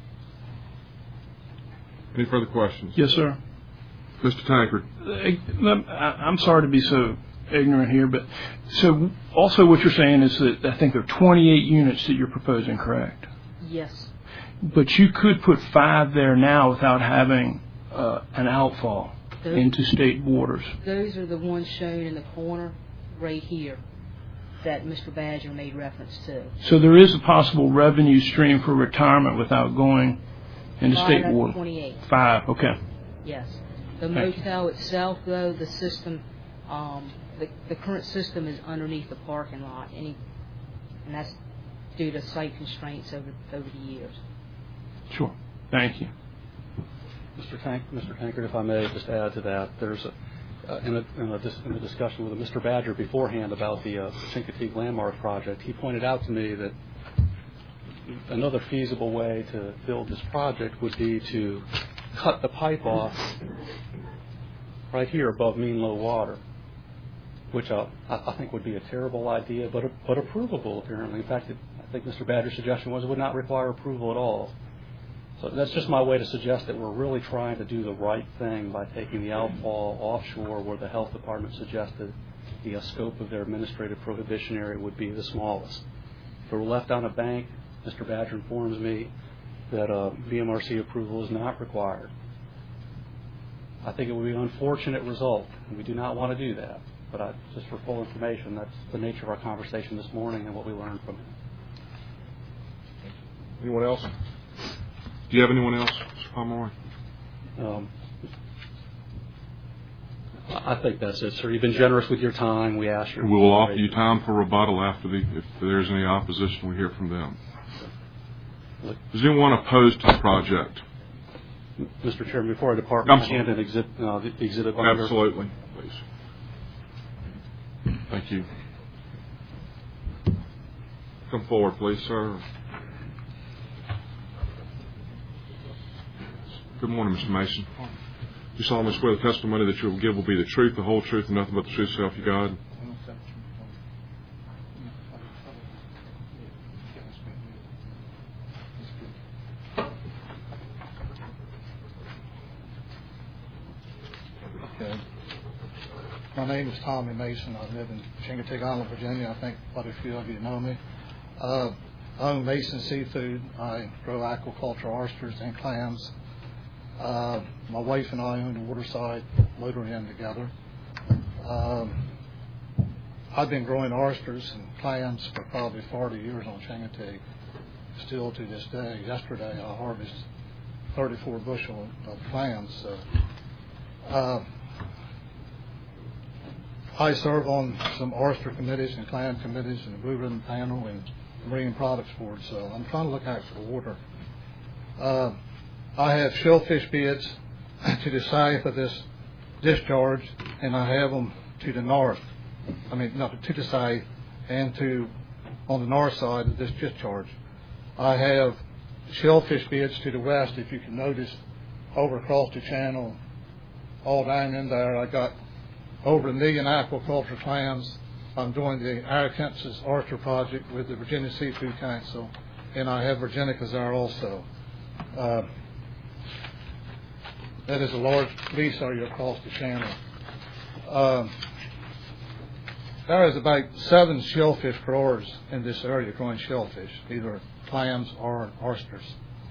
Any further questions? Yes, sir. Mr. Tankard. I'm sorry to be so ignorant here, but so also what you're saying is that I think there are 28 units that you're proposing, correct? Yes. But you could put 5 there now without having an outfall into state waters. Those are the ones shown in the corner right here that Mr. Badger made reference to. So there is a possible revenue stream for retirement without going into state water? 28. 5, okay. Yes. The motel itself, though, the system, the current system is underneath the parking lot, and that's due to site constraints over the years. Sure. Thank you. Mr. Tankard, if I may just add to that, there's in the discussion with Mr. Badger beforehand about the Chincoteague Landmark project, he pointed out to me that another feasible way to build this project would be to cut the pipe off right here above mean low water, which I think would be a terrible idea, but approvable apparently. In fact, I think Mr. Badger's suggestion was it would not require approval at all. So that's just my way to suggest that we're really trying to do the right thing by taking the outfall offshore where the health department suggested the scope of their administrative prohibition area would be the smallest. If it were left on a bank, Mr. Badger informs me that BMRC approval is not required. I think it would be an unfortunate result, and we do not want to do that. But just for full information, that's the nature of our conversation this morning and what we learned from it. Anyone else? Do you have anyone else, Mr. Pomeroy? I think that's it, sir. You've been generous with your time. We ask you. We will offer you time for rebuttal if there's any opposition. We hear from them. Is anyone opposed to the project? Mr. Chairman, before I depart, may I hand an exhibit binder? Absolutely, please. Thank you. Come forward, please, sir. Good morning, Mr. Mason. You solemnly swear the testimony that you will give will be the truth, the whole truth, and nothing but the truth, so help you God? Okay. My name is Tommy Mason. I live in Chincoteague Island, Virginia. I think quite a few of you know me. I own Mason Seafood. I grow aquaculture oysters and clams. My wife and I own the Waterside Motor Inn together. I've been growing oysters and clams for probably 40 years on Chincoteague, still to this day. Yesterday I harvested 34 bushel of clams. I serve on some oyster committees and clam committees and the Blue Ribbon Panel and Marine Products Board, so I'm trying to look out for water. I have shellfish beds to the south of this discharge, and I have them to the north. I mean, not to the south, and on the north side of this discharge. I have shellfish beds to the west, if you can notice, over across the channel, all down in there. I got over 1 million aquaculture clams. I'm doing the Arkansas Oyster Project with the Virginia Seafood Council, and I have Virginicas there also. That is a large lease area across the channel. There is about 7 shellfish growers in this area growing shellfish, either clams or oysters.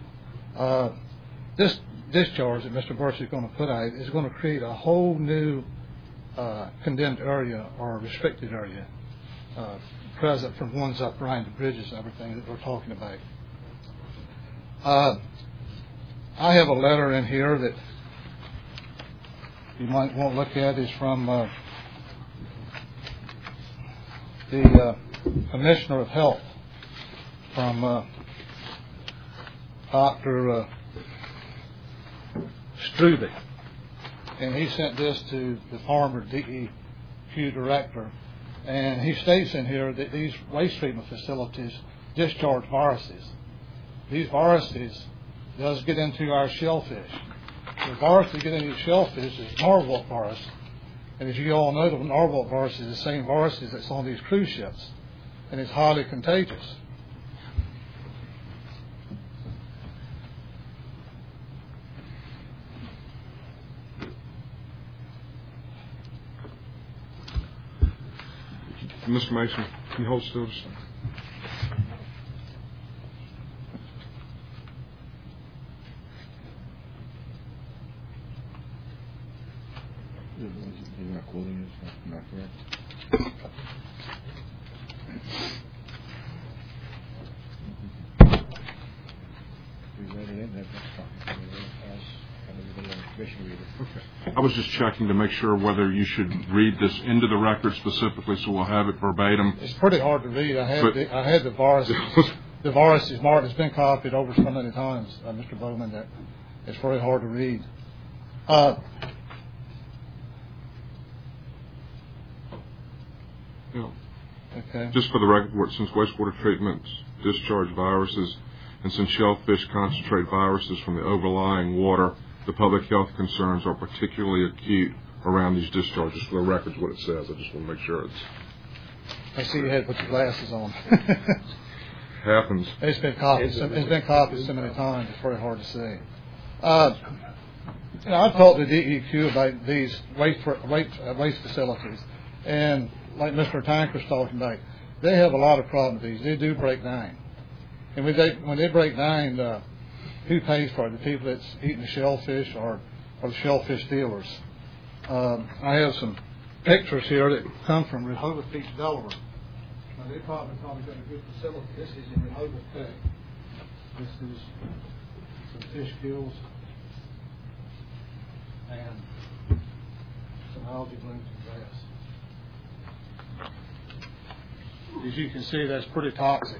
This discharge that Mr. Birch is going to put out is going to create a whole new condemned area or restricted area, present from ones up around the bridges and everything that we're talking about. I have a letter in here that you might want to look at. Is from the Commissioner of Health, from Dr. Strube, and he sent this to the former DEQ director, and he states in here that these waste treatment facilities discharge viruses. These viruses does get into our shellfish. The virus that get into shellfish is Norwalk virus, and as you all know, the Norwalk virus is the same virus that's on these cruise ships, and it's highly contagious. Mr. Mason, can you hold still just a second? You're not quoting it, not correct. We read it in there, Okay. I was just checking to make sure whether you should read this into the record specifically, so we'll have it verbatim. It's pretty hard to read. I had the viruses. The virus is marked. It's been copied over so many times, Mr. Bowman, that it's very hard to read. Okay. Just for the record, since wastewater treatments discharge viruses, and since shellfish concentrate viruses from the overlying water, the public health concerns are particularly acute around these discharges. For the record, is what it says. I just want to make sure it's. I see you had to put your glasses on. Happens. It's been copied. So many times. It's very hard to see. I've talked to DEQ about these waste facilities, and like Mr. Tanker's talking about, they have a lot of problems with these. They do break down, and when they break down, who pays for it? The people that's eating the shellfish or the shellfish dealers. I have some pictures here that come from Rehoboth Beach, Delaware. Now, they probably got a good facility. This is in Rehoboth Bay. This is some fish kills and some algae blooms and grass. As you can see, that's pretty toxic.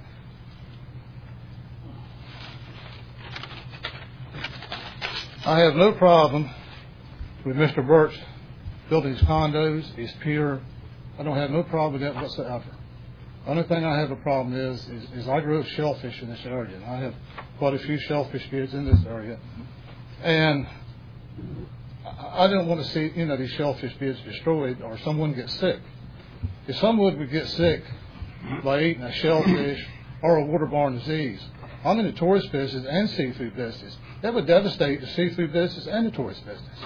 I have no problem with Mr. Birch building his condos, his pier. I don't have no problem with that whatsoever. The only thing I have a problem is I grew up shellfish in this area. And I have quite a few shellfish beds in this area. And I don't want to see, these shellfish beds destroyed or someone get sick. If someone would get sick by eating a shellfish or a waterborne disease, I'm in the tourist business and seafood business. That would devastate the seafood business and the tourist business.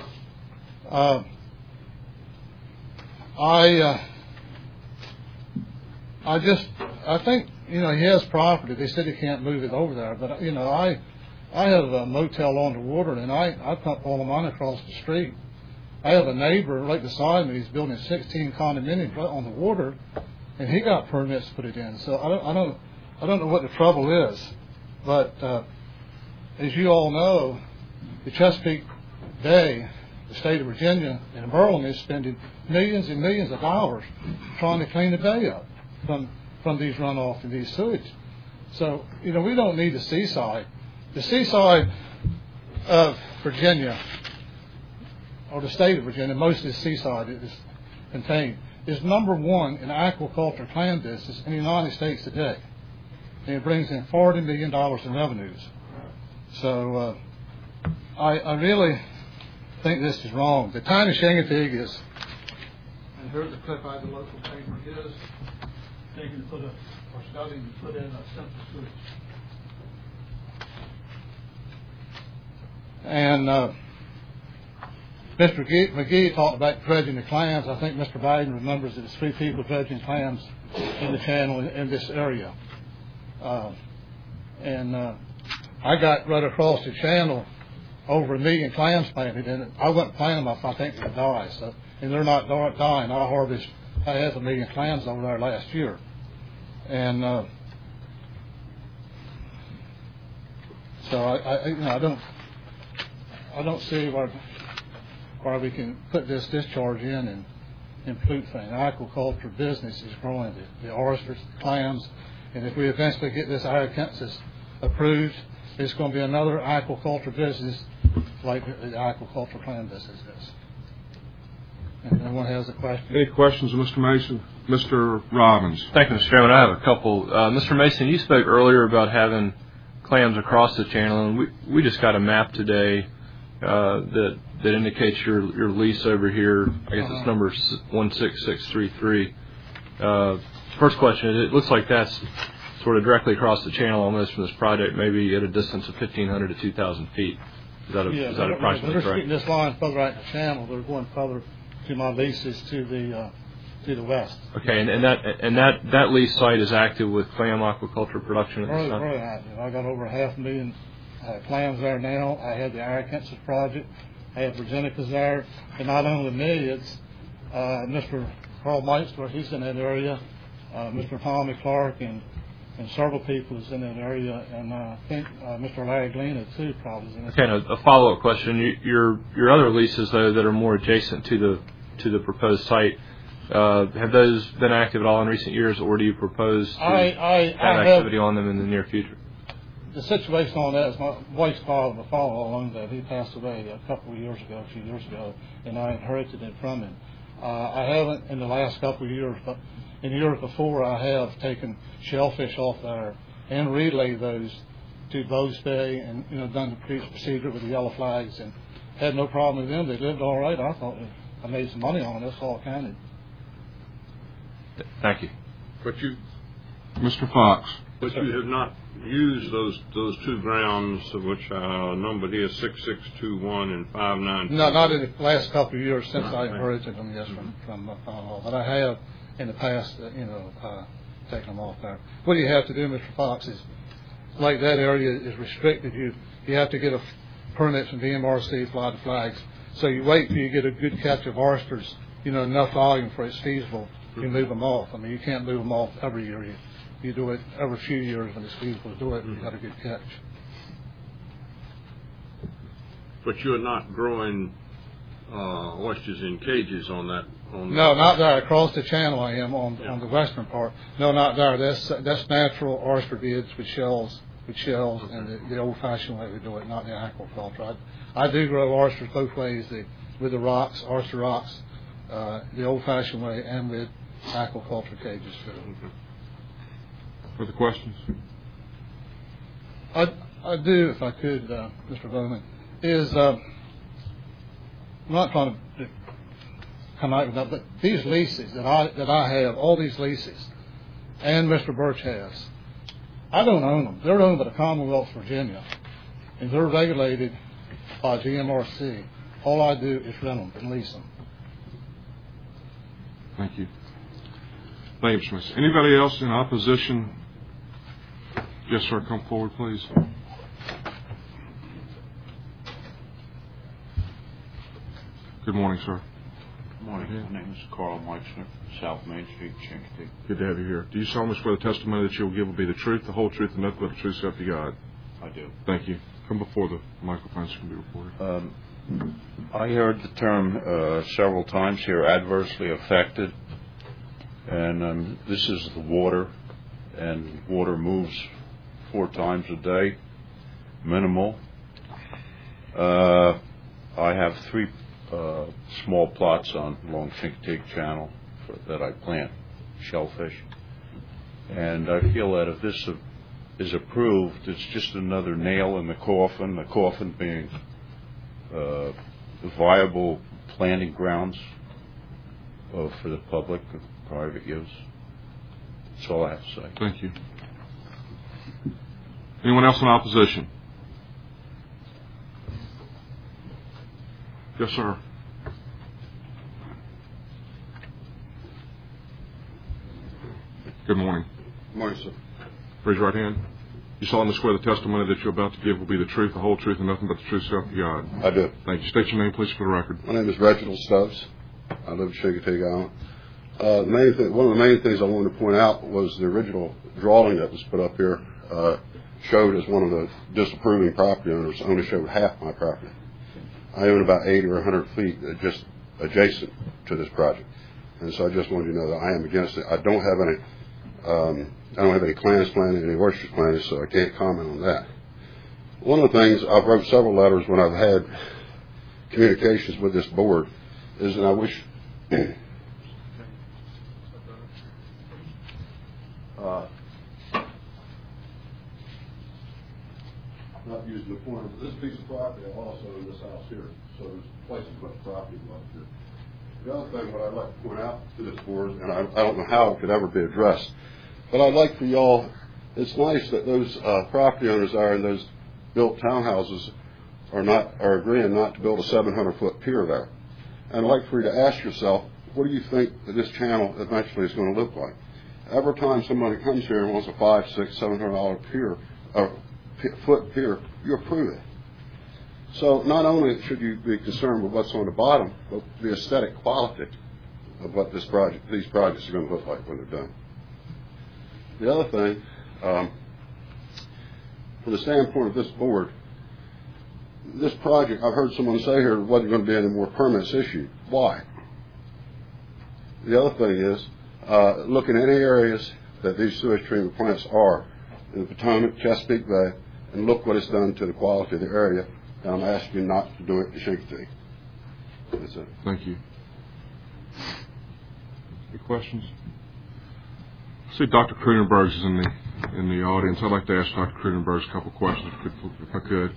I think, he has property. They said he can't move it over there. But, I have a motel on the water, and I pump all the money across the street. I have a neighbor right beside me. He's building 16 condominiums right on the water, and he got permits to put it in. So I don't know what the trouble is. But as you all know, the Chesapeake Bay, the state of Virginia, and Maryland is spending millions and millions of dollars trying to clean the bay up from these runoff and these sewage. So, we don't need the seaside the seaside of Virginia, or the state of Virginia, most of the seaside is contained, is number one in aquaculture clam business in the United States today. And it brings in $40 million in revenues. So I really think this is wrong. The tiny shingatig is, and here's the clip out of the local paper, is taking to put or studying to put in a simple switch. And Mr. McGee talked about dredging the clams. I think Mr. Biden remembers that there's 3 people dredging clams in the channel in this area. I got right across the channel over 1 million clams planted in it. I wouldn't plant them if I think they'd die. So, and they're not dying. I had 1 million clams over there last year. And so I don't see where we can put this discharge in and improve things. Aquaculture business is growing. The oysters, the clams, and if we eventually get this Arakensis approved, it's going to be another aquaculture business like the aquaculture clam business is. And anyone has a question? Any questions of Mr. Mason? Mr. Robbins. Thank you, Mr. Chairman. I have a couple. Mr. Mason, you spoke earlier about having clams across the channel, and we just got a map today that indicates your lease over here. I guess it's number 16633. First question, it looks like that's sort of directly across the channel almost from this project, maybe at a distance of 1,500 to 2,000 feet. Is that approximately they're correct? keeping this line further out in the channel. They're going further to my leases to the west. Okay, and that lease site is active with clam aquaculture production at this time? Very active. I got over 500,000 clams there now. I had the Arakensis project. I had Virginicas there. And not only me, it's Mr. Carl Meister, he's in that area. Mr. Tommy Clark and several people is in that area, and I think Mr. Larry Glena too probably is in that area. Okay, a follow-up question. Your other leases though that are more adjacent to the proposed site, have those been active at all in recent years, or do you propose to have activity on them in the near future? The situation on that is my wife's father owned that. He passed away a few years ago, and I inherited it from him. I haven't in the last couple of years, but in years before I have taken shellfish off there and relayed those to Bowes Bay and done the procedure with the yellow flags and had no problem with them. They lived all right. I thought I made some money on it. That's all counted. Thank you. But Mr. Fox. But you have not used those 2 grounds, which numbered here 6621 and 592. No, not in the last couple of years since I inherited them. Yes, from but I have in the past, taken them off there. What you have to do, Mr. Fox, is like that area is restricted. You have to get a permit from DMRC to fly the flags. So you wait till you get a good catch of oysters, enough volume for it's feasible. You move them off. I mean, you can't move them off every year. You do it every few years when it's feasible to do it, and you've got a good catch. But you're not growing oysters in cages on that? No, not there. Across the channel I am on the western part. No, not there. That's natural oyster beds with shells, and the old-fashioned way we do it, not the aquaculture. I do grow oysters both ways, with the rocks, oyster rocks, the old-fashioned way, and with aquaculture cages too. Further questions? I do, if I could, Mr. Bowman, I'm not trying to come out with that, but these leases that I have, all these leases, and Mr. Birch has, I don't own them. They're owned by the Commonwealth of Virginia, and they're regulated by GMRC. All I do is rent them and lease them. Thank you. Thank you, Mr. Mason. Anybody else in opposition? Yes, sir. Come forward, please. Good morning, sir. Good morning. My name is Carl Meichner, South Main Street, Chincoteague. Good to have you here. Do you solemnly swear the testimony that you will give will be the truth, the whole truth, and nothing but the truth, so help you God? I do. Thank you. Come before the microphone so it can be reported. I heard the term several times here, adversely affected, and this is the water, and water moves 4 times a day, minimal. I have 3 small plots on along Chincoteague Channel that I plant shellfish. And I feel that if this is approved, it's just another nail in the coffin being viable planting grounds for the public and private use. That's all I have to say. Thank you. Anyone else in opposition? Yes, sir. Good morning. Good morning, sir. Raise your right hand. You solemnly swear the testimony that you're about to give will be the truth, the whole truth, and nothing but the truth, so help you God. I do. Thank you. State your name, please, for the record. My name is Reginald Stubbs. I live in Chincoteague Island. One of the main things I wanted to point out was the original drawing that was put up here showed as one of the disapproving property owners only showed half my property. I own about 80 or 100 feet just adjacent to this project, and so I just wanted you to know that I am against it. I don't have any clams planted, any oysters planted, so I can't comment on that. One of the things I've wrote several letters when I've had communications with this board is that I wish. Not using the pointer, but this piece of property I also own this house here, so there's places much property left here. The other thing what I'd like to point out to this board, and I don't know how it could ever be addressed, but I'd like for y'all, it's nice that those property owners are in those built townhouses are agreeing not to build a 700-foot pier there. And I'd like for you to ask yourself, what do you think that this channel eventually is going to look like? Every time somebody comes here and wants a $500, $600, $700 pier, foot pier, you approve it. So not only should you be concerned with what's on the bottom, but the aesthetic quality of what these projects are going to look like when they're done. The other thing, from the standpoint of this board, this project, I've heard someone say here, wasn't going to be any more permits issued. Why? The other thing is, looking at any areas that these sewage treatment plants are in the Potomac, Chesapeake Bay, and look what it's done to the quality of the area, and I'm asking you not to do it in Chincoteague. That's it. Thank you. Any questions? I see Dr. Kronenberg is in the audience. I'd like to ask Dr. Kronenberg a couple questions, if I could.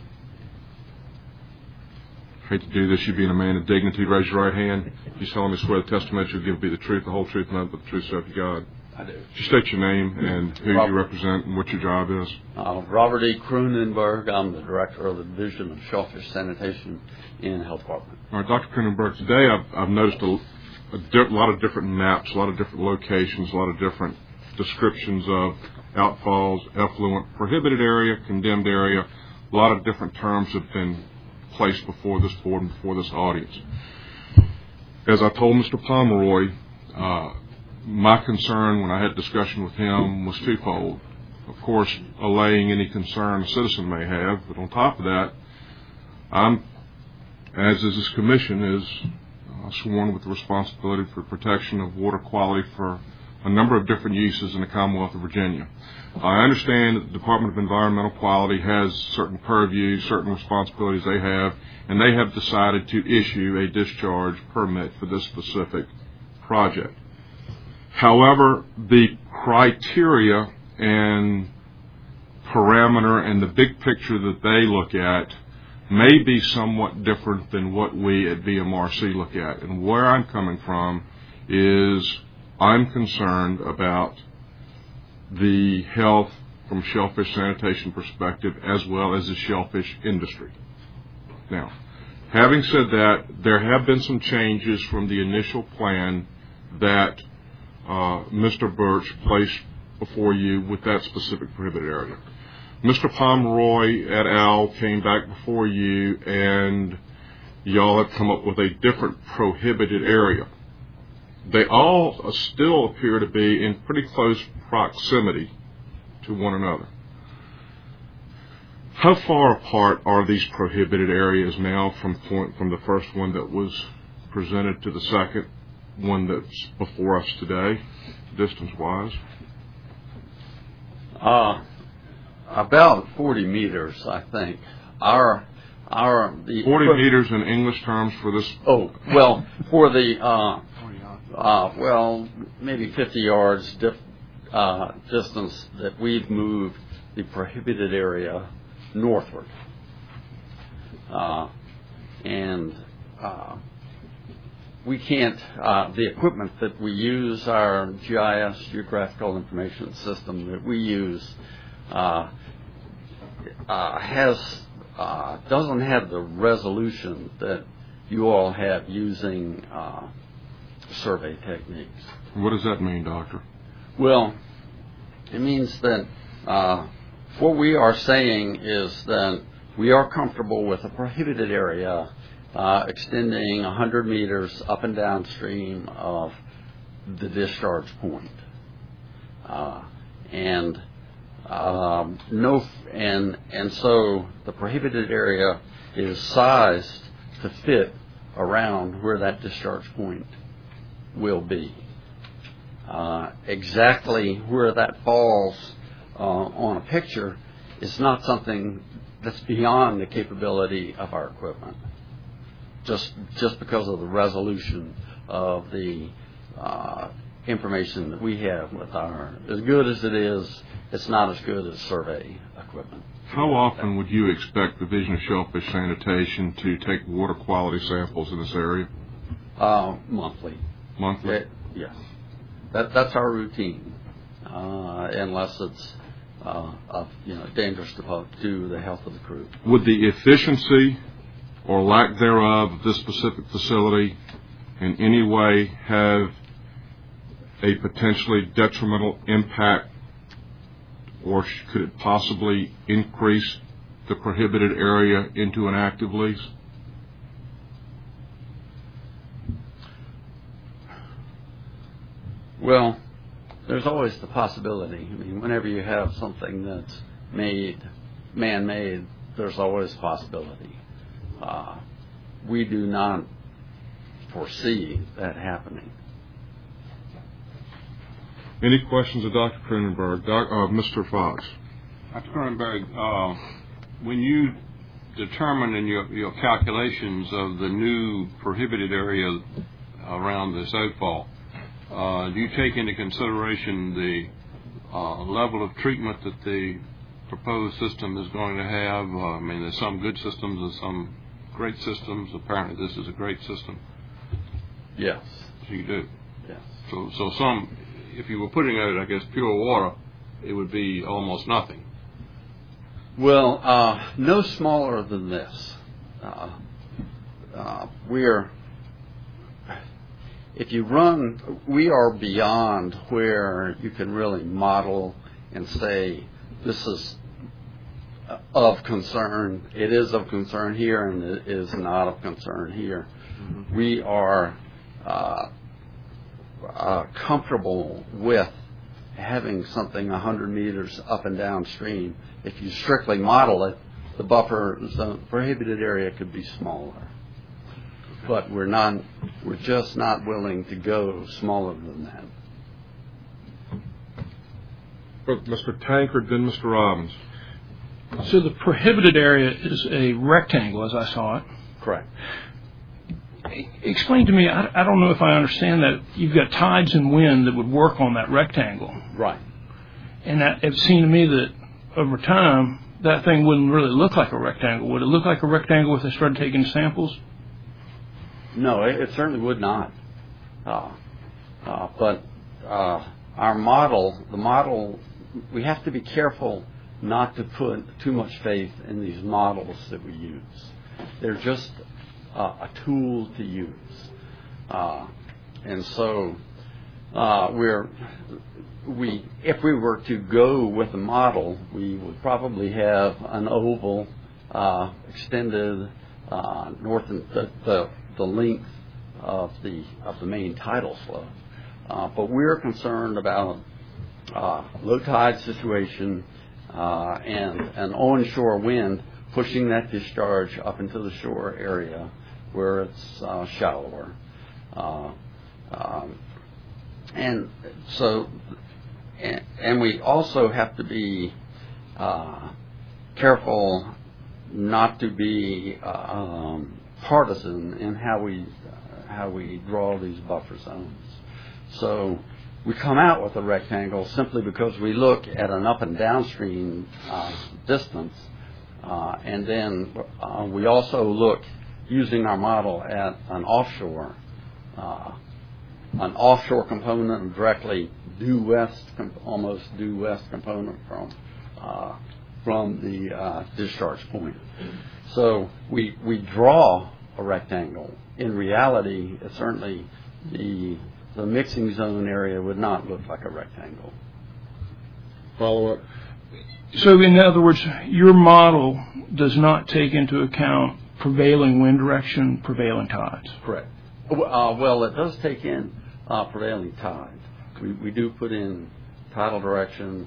I hate to do this. You being a man of dignity, raise your right hand. You solemnly swear the testimony you'll give will be the truth, the whole truth, and nothing but the truth, so help you God. I do. Just state your name and who you represent and what your job is. Robert E. Kronenberg. I'm the director of the Division of Shellfish Sanitation in the Health Department. All right, Dr. Kronenberg, today I've noticed a lot of different maps, a lot of different locations, a lot of different descriptions of outfalls, effluent, prohibited area, condemned area. A lot of different terms have been placed before this board and before this audience. As I told Mr. Pomeroy, my concern when I had discussion with him was twofold. Of course, allaying any concern a citizen may have, but on top of that, I'm, as is this commission, is sworn with the responsibility for protection of water quality for a number of different uses in the Commonwealth of Virginia. I understand that the Department of Environmental Quality has certain purviews, certain responsibilities they have, and they have decided to issue a discharge permit for this specific project. However, the criteria and parameter and the big picture that they look at may be somewhat different than what we at BMRC look at. And where I'm coming from is I'm concerned about the health from a shellfish sanitation perspective as well as the shellfish industry. Now, having said that, there have been some changes from the initial plan that Mr. Birch placed before you with that specific prohibited area. Mr. Pomeroy et al. Came back before you and y'all have come up with a different prohibited area. They all still appear to be in pretty close proximity to one another. How far apart are these prohibited areas now from the first one that was presented to the second one that's before us today, distance-wise? About 40 meters, I think. The 40 meters in English terms for this? Oh, well, for the, maybe 50 yards distance that we've moved the prohibited area northward. We can't, the equipment that we use, our GIS, Geographical Information System that we use, doesn't have the resolution that you all have using survey techniques. What does that mean, Doctor? Well, it means that what we are saying is that we are comfortable with a prohibited area extending 100 meters up and downstream of the discharge point. So the prohibited area is sized to fit around where that discharge point will be. Exactly where that falls on a picture is not something that's beyond the capability of our equipment. Just because of the resolution of the information that we have with our, as good as it is, it's not as good as survey equipment. How often would you expect the Division of Shellfish Sanitation to take water quality samples in this area? Monthly. Monthly? Yes. That's our routine, unless it's dangerous to the health of the crew. Would the efficiency or lack thereof of this specific facility in any way have a potentially detrimental impact, or could it possibly increase the prohibited area into an active lease? Well, there's always the possibility. I mean, whenever you have something that's man-made, there's always a possibility. We do not foresee that happening. Any questions of Dr. Cronenberg? Mr. Fox. Dr. Cronenberg, when you determine in your calculations of the new prohibited area around this outfall, do you take into consideration the level of treatment that the proposed system is going to have? I mean, there's some good systems and some great systems. Apparently this is a great system. Yes. You do? Yes. So some, if you were putting out, I guess, pure water, it would be almost nothing. Well, no smaller than this. We are beyond where you can really model and say this is of concern. It is of concern here, and it is not of concern here. Mm-hmm. We are comfortable with having something 100 meters up and downstream. If you strictly model it, the prohibited area could be smaller. But we're just not willing to go smaller than that. Mr. Tankard, then Mr. Robbins. So the prohibited area is a rectangle, as I saw it. Correct. Explain to me, I don't know if I understand that. You've got tides and wind that would work on that rectangle. Right. And it seemed to me that over time, that thing wouldn't really look like a rectangle. Would it look like a rectangle if they started taking samples? No, it certainly would not. But our model, we have to be careful not to put too much faith in these models that we use. They're just a tool to use. And so if we were to go with a model, we would probably have an oval extended north and the length of the main tidal flow. But we're concerned about low tide situation and an onshore wind pushing that discharge up into the shore area where it's shallower. And we also have to be careful not to be partisan in how we draw these buffer zones. So we come out with a rectangle simply because we look at an up and downstream distance, and then we also look, using our model, at an offshore component and directly due west, almost due west component from the discharge point. So we draw a rectangle. In reality, certainly the mixing zone area would not look like a rectangle. Follow up. So, in other words, your model does not take into account prevailing wind direction, prevailing tides. Correct. Well, it does take in prevailing tide. We do put in tidal direction,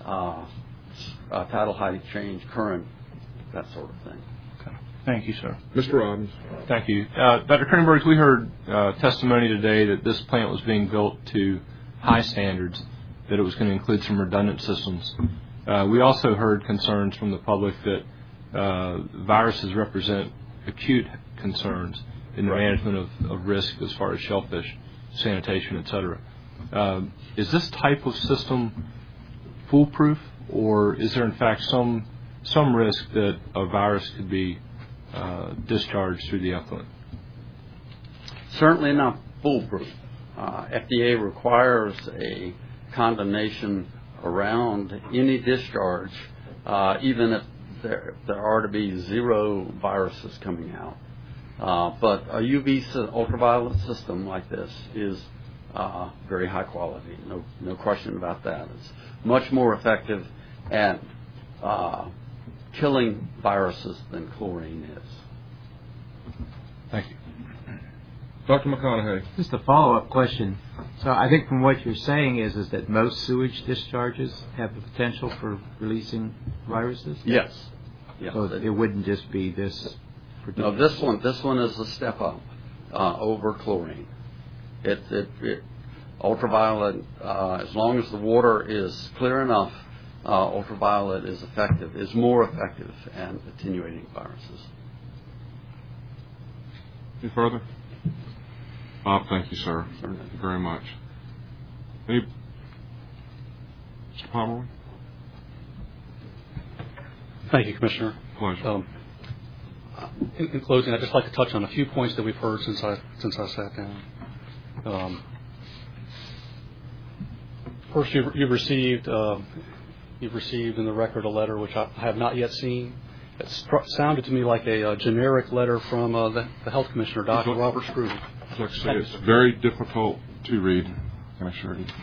tidal height change, current, that sort of thing. Okay. Thank you, sir. Mr. Robbins. Thank you. Dr. Kronenberg, we heard testimony today that this plant was being built to high standards, that it was going to include some redundant systems. We also heard concerns from the public that viruses represent acute concerns in the management of risk as far as shellfish, sanitation, et cetera. Is this type of system foolproof, or is there in fact some risk that a virus could be discharged through the effluent? Certainly not foolproof. FDA requires a condemnation around any discharge, even if there are to be zero viruses coming out. But a UV ultraviolet system like this is very high quality, no question about that. It's much more effective at killing viruses than chlorine is. Thank you. Dr. McConaughey. Just a follow-up question. So I think from what you're saying is that most sewage discharges have the potential for releasing viruses? Yes. So it wouldn't just be this particular... No, this one is a step up over chlorine. Ultraviolet, as long as the water is clear enough, ultraviolet is more effective at attenuating viruses. Any further? Bob, thank you, sir. Thank you very much. Mr. Pomeroy? Thank you, Commissioner. Pleasure. In closing, I'd just like to touch on a few points that we've heard since I sat down. First, you've received in the record a letter which I have not yet seen. It sounded to me like a generic letter from the Health Commissioner, Dr. Robert Scruby. It's very difficult to read, can I assure you.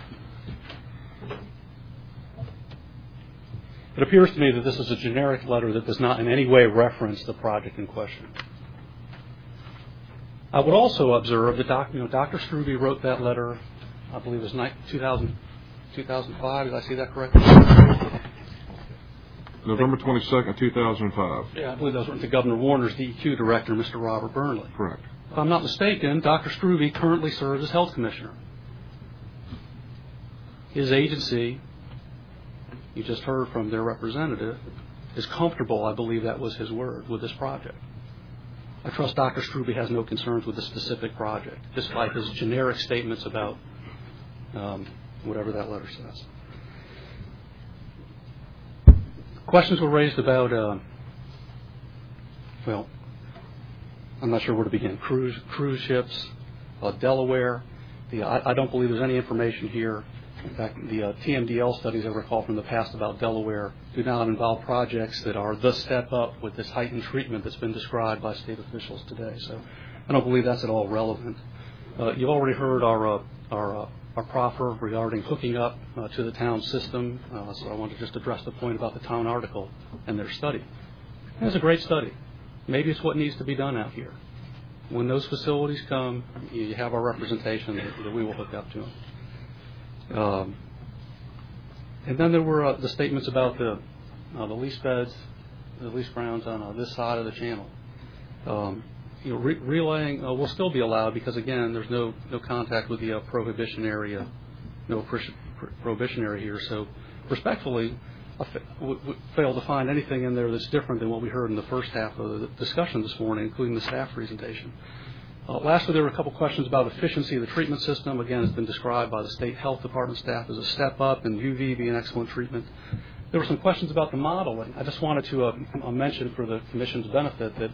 It appears to me that this is a generic letter that does not in any way reference the project in question. I would also observe that Dr. Scruby wrote that letter, I believe it was 2005. Did I see that correctly? November 22nd, 2005. Yeah, I believe that was written to Governor Warner's DEQ director, Mr. Robert Burnley. Correct. If I'm not mistaken, Dr. Scruby currently serves as Health Commissioner. His agency, you just heard from their representative, is comfortable, I believe that was his word, with this project. I trust Dr. Scruby has no concerns with the specific project, despite his generic statements about whatever that letter says. Questions were raised about, I'm not sure where to begin. Cruise ships, Delaware. I don't believe there's any information here. In fact, the TMDL studies I recall from the past about Delaware do not involve projects that are the step up with this heightened treatment that's been described by state officials today. So I don't believe that's at all relevant. You've already heard our proffer regarding hooking up to the town system. So I want to just address the point about the town article and their study. It's a great study. Maybe it's what needs to be done out here. When those facilities come, you have our representation that we will hook up to them. And then there were the statements about the lease beds, the lease grounds on this side of the channel. Relaying will still be allowed because, again, there's no contact with the prohibition area, no prohibition area here. So, respectfully, failed to find anything in there that's different than what we heard in the first half of the discussion this morning, including the staff presentation. Lastly, there were a couple questions about efficiency of the treatment system. Again, it's been described by the State Health Department staff as a step up and UV being excellent treatment. There were some questions about the modeling. I just wanted to mention for the Commission's benefit that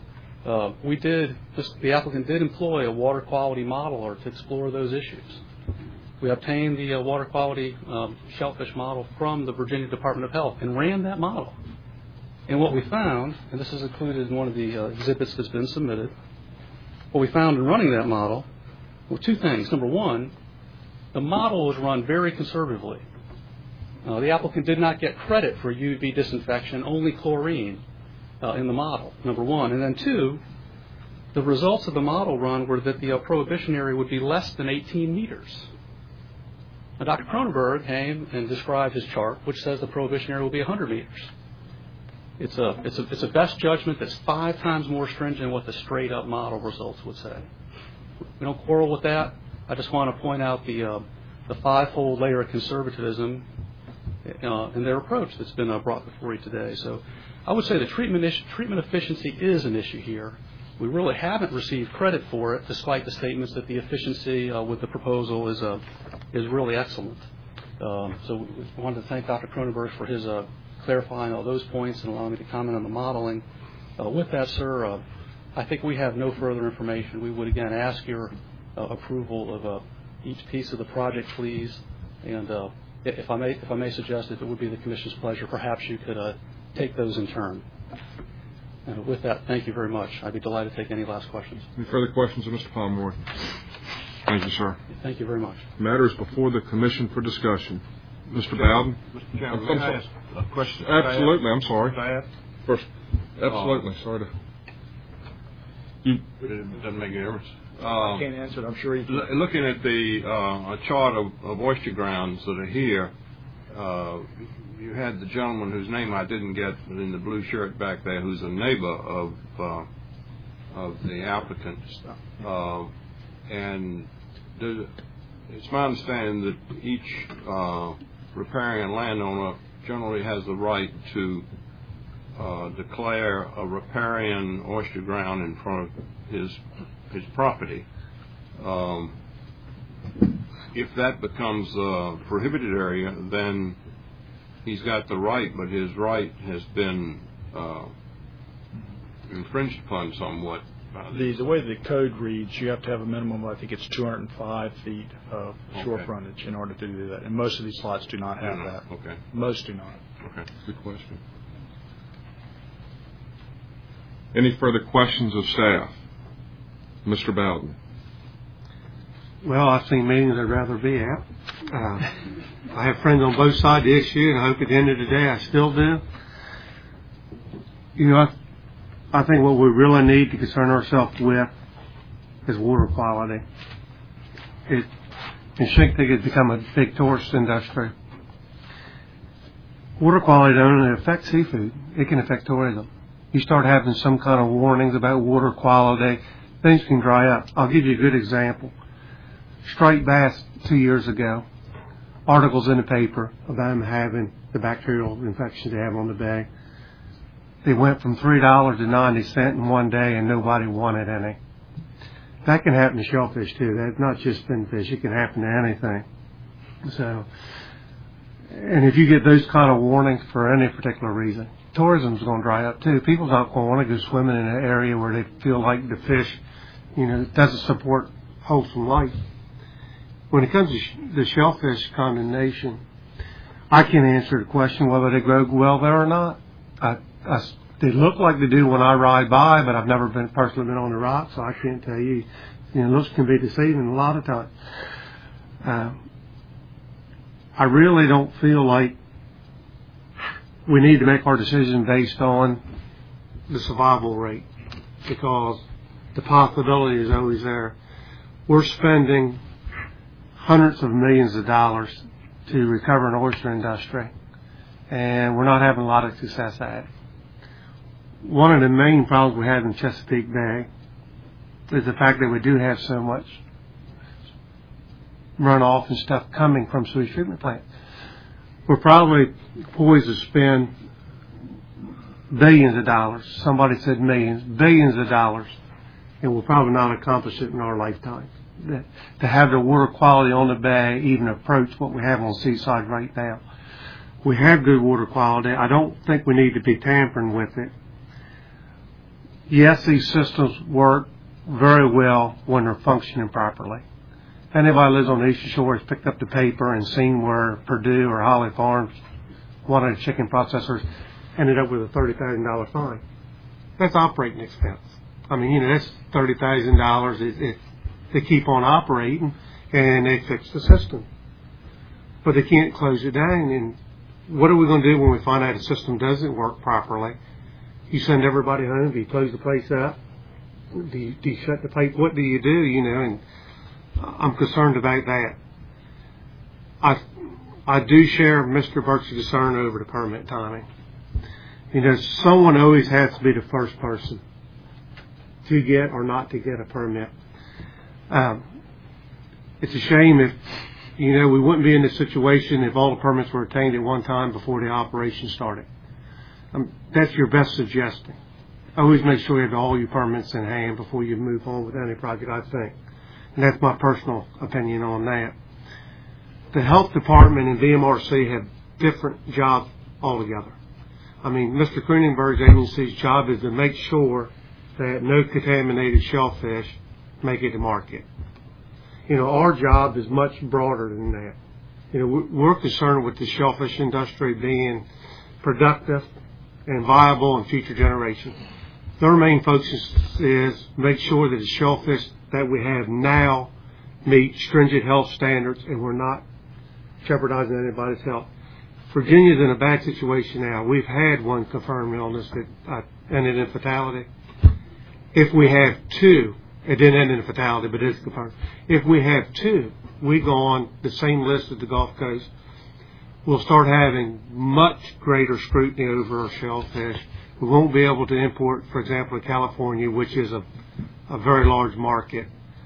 the applicant did employ a water quality modeler to explore those issues. We obtained the water quality shellfish model from the Virginia Department of Health and ran that model. And what we found, and this is included in one of the exhibits that's been submitted, what we found in running that model were two things. Number one, the model was run very conservatively. The applicant did not get credit for UV disinfection, only chlorine in the model, number one. And then two, the results of the model run were that the prohibition area would be less than 18 meters. Now, Dr. Cronenberg came and described his chart, which says the prohibition area will be 100 meters. It's a best judgment that's 5 times more stringent than what the straight-up model results would say. We don't quarrel with that. I just want to point out the 5-fold layer of conservatism in their approach that's been brought before you today. So I would say the treatment efficiency is an issue here. We really haven't received credit for it, despite the statements that the efficiency with the proposal is really excellent. So we wanted to thank Dr. Cronenberg for his clarifying all those points and allowing me to comment on the modeling. With that, sir, I think we have no further information. We would again ask your approval of each piece of the project, please. And if I may suggest, if it would be the Commission's pleasure, perhaps you could take those in turn. With that, thank you very much. I'd be delighted to take any last questions. Any further questions of Mr. Pomeroy? Thank you, sir. Thank you very much. Matters before the Commission for discussion. Mr. Bowden? Mr. Chairman, can I ask a question? Absolutely. I'm sorry. Can I ask? First, absolutely. Sorry to... It doesn't make any difference. I can't answer it. I'm sure you can. Looking at the a chart of oyster grounds that are here, you had the gentleman whose name I didn't get in the blue shirt back there, who's a neighbor of the applicant. And it's my understanding that each riparian landowner generally has the right to declare a riparian oyster ground in front of his property. If that becomes a prohibited area, then he's got the right, but his right has been infringed upon somewhat. The way the code reads, you have to have a minimum of, I think it's 205 feet of shore frontage in order to do that. And most of these lots do not have that. Okay. Most do not. Okay. Good question. Any further questions of staff? Mr. Bowden. Well, I've seen meetings I'd rather be at. I have friends on both sides of the issue, and I hope at the end of the day I still do. You know, I think what we really need to concern ourselves with is water quality. In Chincoteague, it's become a big tourist industry. Water quality doesn't only affect seafood, it can affect tourism. You start having some kind of warnings about water quality, things can dry up. I'll give you a good example. Striped bass 2 years ago, articles in the paper about them having the bacterial infections they have on the bay. They went from $3 to 90 cents in one day and nobody wanted any. That can happen to shellfish too. That's not just finfish. It can happen to anything. So, and if you get those kind of warnings for any particular reason, tourism's going to dry up too. People's not going to want to go swimming in an area where they feel like the fish, doesn't support wholesome life. When it comes to the shellfish condemnation, I can't answer the question whether they grow well there or not. They look like they do when I ride by, but I've never personally been on the rock, so I can't tell you. Looks can be deceiving a lot of times. I really don't feel like we need to make our decision based on the survival rate, because the possibility is always there. We're spending hundreds of millions of dollars to recover an oyster industry, and we're not having a lot of success at it. One of the main problems we have in Chesapeake Bay is the fact that we do have so much runoff and stuff coming from sewage treatment plants. we're probably poised to spend billions of dollars. Somebody said millions, billions of dollars, and we'll probably not accomplish it in our lifetime. To have the water quality on the bay even approach what we have on Seaside right now. We have good water quality. I don't think we need to be tampering with it. Yes, these systems work very well when they're functioning properly. If anybody lives on the Eastern Shore has picked up the paper and seen where Purdue or Holly Farms, one of the chicken processors, ended up with a $30,000 fine. That's operating expense. I mean, that's $30,000 if they keep on operating and they fix the system. But they can't close it down. And what are we going to do when we find out a system doesn't work properly? You send everybody home? Do you close the place up? Do you shut the pipe? What do you do? And I'm concerned about that. I do share Mr. Burke's concern over the permit timing. Someone always has to be the first person to get or not to get a permit. It's a shame if, we wouldn't be in this situation if all the permits were obtained at one time before the operation started. That's your best suggestion. Always make sure you have all your permits in hand before you move on with any project, I think. And that's my personal opinion on that. The health department and VMRC have different jobs altogether. I mean, Mr. Kroonenberg's agency's job is to make sure that no contaminated shellfish make it to market. Our job is much broader than that. We're concerned with the shellfish industry being productive and viable in future generations. Their main focus is make sure that the shellfish that we have now meet stringent health standards and we're not jeopardizing anybody's health. Virginia's in a bad situation now. We've had one confirmed illness that ended in fatality. If we have two, it didn't end in a fatality, but it's confirmed. If we have two, we go on the same list as the Gulf Coast. We'll start having much greater scrutiny over our shellfish. We won't be able to import, for example, to California, which is a very large market.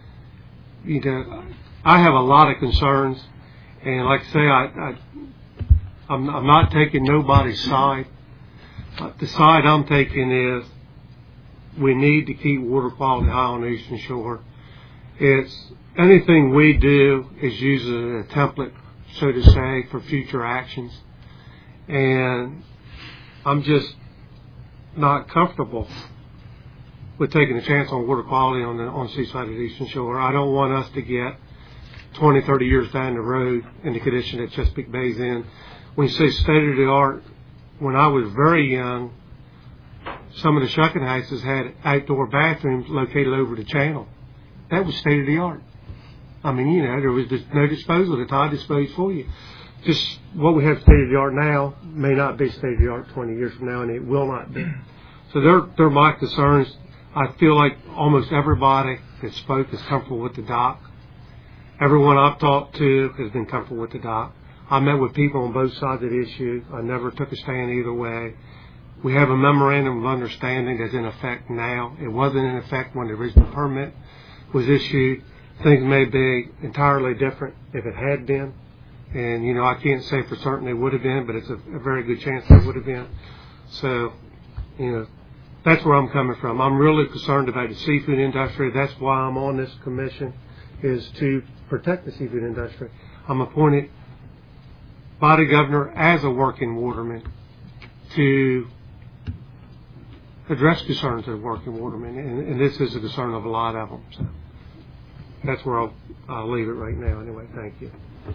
I have a lot of concerns, and like I say, I'm not taking nobody's side. The side I'm taking is we need to keep water quality high on the Eastern Shore. It's anything we do is used as a template, so to say, for future actions. And I'm just not comfortable with taking a chance on water quality on the Seaside of the Eastern Shore. I don't want us to get 20, 30 years down the road in the condition that Chesapeake Bay's in. When you say state of the art, when I was very young, some of the shucking houses had outdoor bathrooms located over the channel. That was state of the art. I mean, there was no disposal. The tide disposed for you. Just what we have state of the art now may not be state of the art 20 years from now, and it will not be. So they're my concerns. I feel like almost everybody that spoke is comfortable with the dock. Everyone I've talked to has been comfortable with the dock. I met with people on both sides of the issue. I never took a stand either way. We have a memorandum of understanding that's in effect now. It wasn't in effect when the original permit was issued. Things may be entirely different if it had been. And, I can't say for certain it would have been, but it's a very good chance it would have been. So, that's where I'm coming from. I'm really concerned about the seafood industry. That's why I'm on this commission, is to protect the seafood industry. I'm appointed by the governor as a working waterman to address concerns of working watermen, and this is a concern of a lot of them. So that's where I'll leave it right now. Anyway, thank you.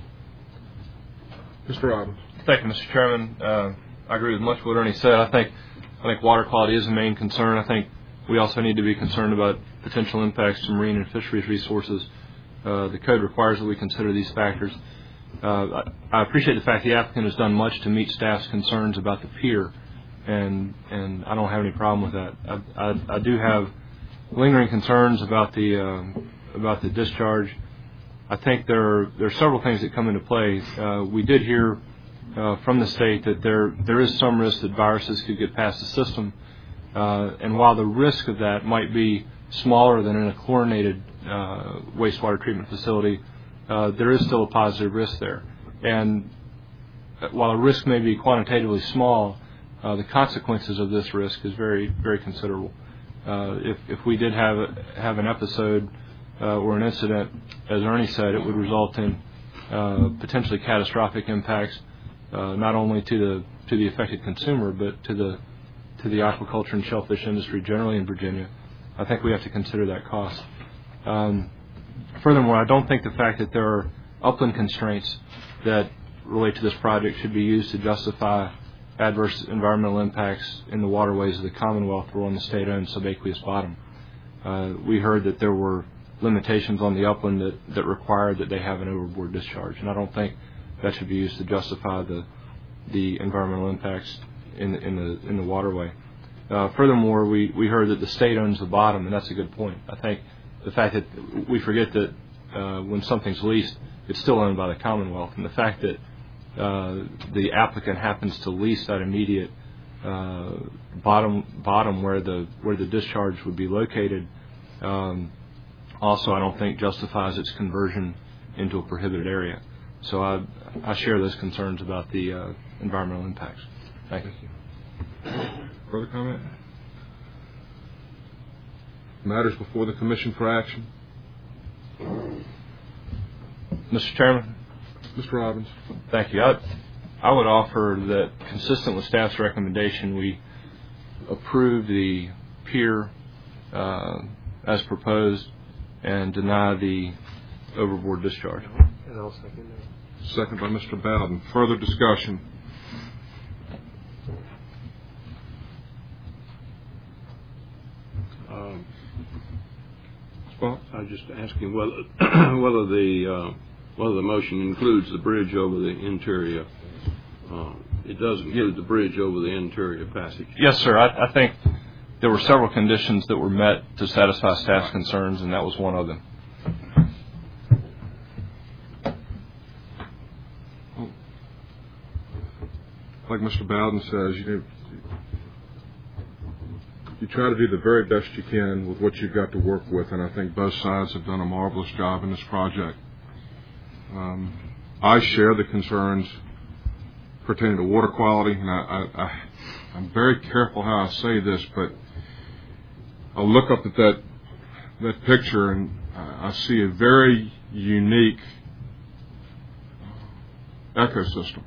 Mr. Robbins. Thank you, Mr. Chairman. I agree with much of what Ernie said. I think water quality is a main concern. I think we also need to be concerned about potential impacts to marine and fisheries resources. The code requires that we consider these factors. I appreciate the fact the applicant has done much to meet staff's concerns about the pier, and I don't have any problem with that. I do have lingering concerns about the discharge. I think there are several things that come into play. We did hear from the state that there is some risk that viruses could get past the system, and while the risk of that might be smaller than in a chlorinated wastewater treatment facility, there is still a positive risk there. And while a risk may be quantitatively small, the consequences of this risk is very, very considerable. If we did have an episode or an incident, as Ernie said, it would result in potentially catastrophic impacts, not only to the affected consumer, but to the aquaculture and shellfish industry generally in Virginia. I think we have to consider that cost. Furthermore, I don't think the fact that there are upland constraints that relate to this project should be used to justify adverse environmental impacts in the waterways of the Commonwealth or on the state-owned subaqueous bottom. We heard that there were limitations on the upland that required that they have an overboard discharge, and I don't think that should be used to justify the environmental impacts in the waterway. Furthermore, we heard that the state owns the bottom, and that's a good point. I think the fact that we forget that when something's leased, it's still owned by the Commonwealth, and the fact that the applicant happens to lease that immediate bottom where the discharge would be located, also I don't think justifies its conversion into a prohibited area. So I share those concerns about the environmental impacts. Thank you. Further comment? Matters before the Commission for action. Mr. Chairman. Mr. Robbins. Thank you. I would offer that, consistent with staff's recommendation, we approve the pier as proposed and deny the overboard discharge. And I'll second that. Second by Mr. Bowden. Further discussion? Well, I was just asking whether the motion includes the bridge over the interior. It does include the bridge over the interior passage. Yes, sir. I think there were several conditions that were met to satisfy staff's concerns, and that was one of them. Like Mr. Bowden says, you try to do the very best you can with what you've got to work with, and I think both sides have done a marvelous job in this project. I share the concerns pertaining to water quality, and I'm very careful how I say this, but I look up at that picture and I see a very unique ecosystem.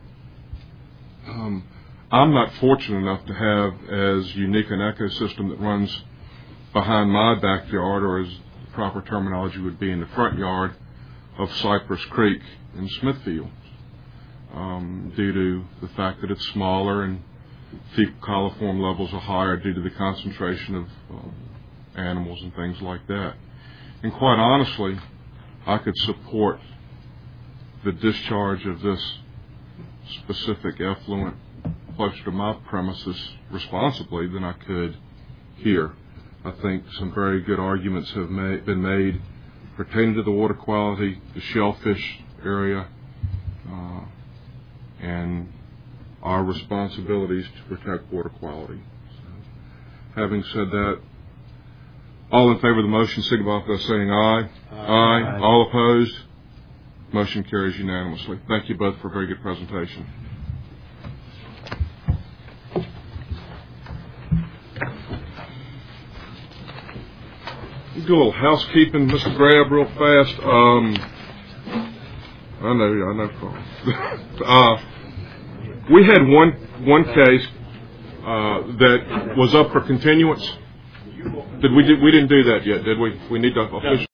I'm not fortunate enough to have as unique an ecosystem that runs behind my backyard, or as the proper terminology would be in the front yard of Cypress Creek in Smithfield, due to the fact that it's smaller and fecal coliform levels are higher due to the concentration of animals and things like that. And quite honestly, I could support the discharge of this specific effluent closer to my premises responsibly than I could here. I think some very good arguments have been made pertaining to the water quality, the shellfish area, and our responsibilities to protect water quality. So, having said that, all in favor of the motion signify by saying aye. Aye. All opposed? Motion carries unanimously. Thank you both for a very good presentation. Do a little housekeeping, Mr. Grab, real fast. I know. We had one case that was up for continuance. We didn't do that yet, did we? We need to officially.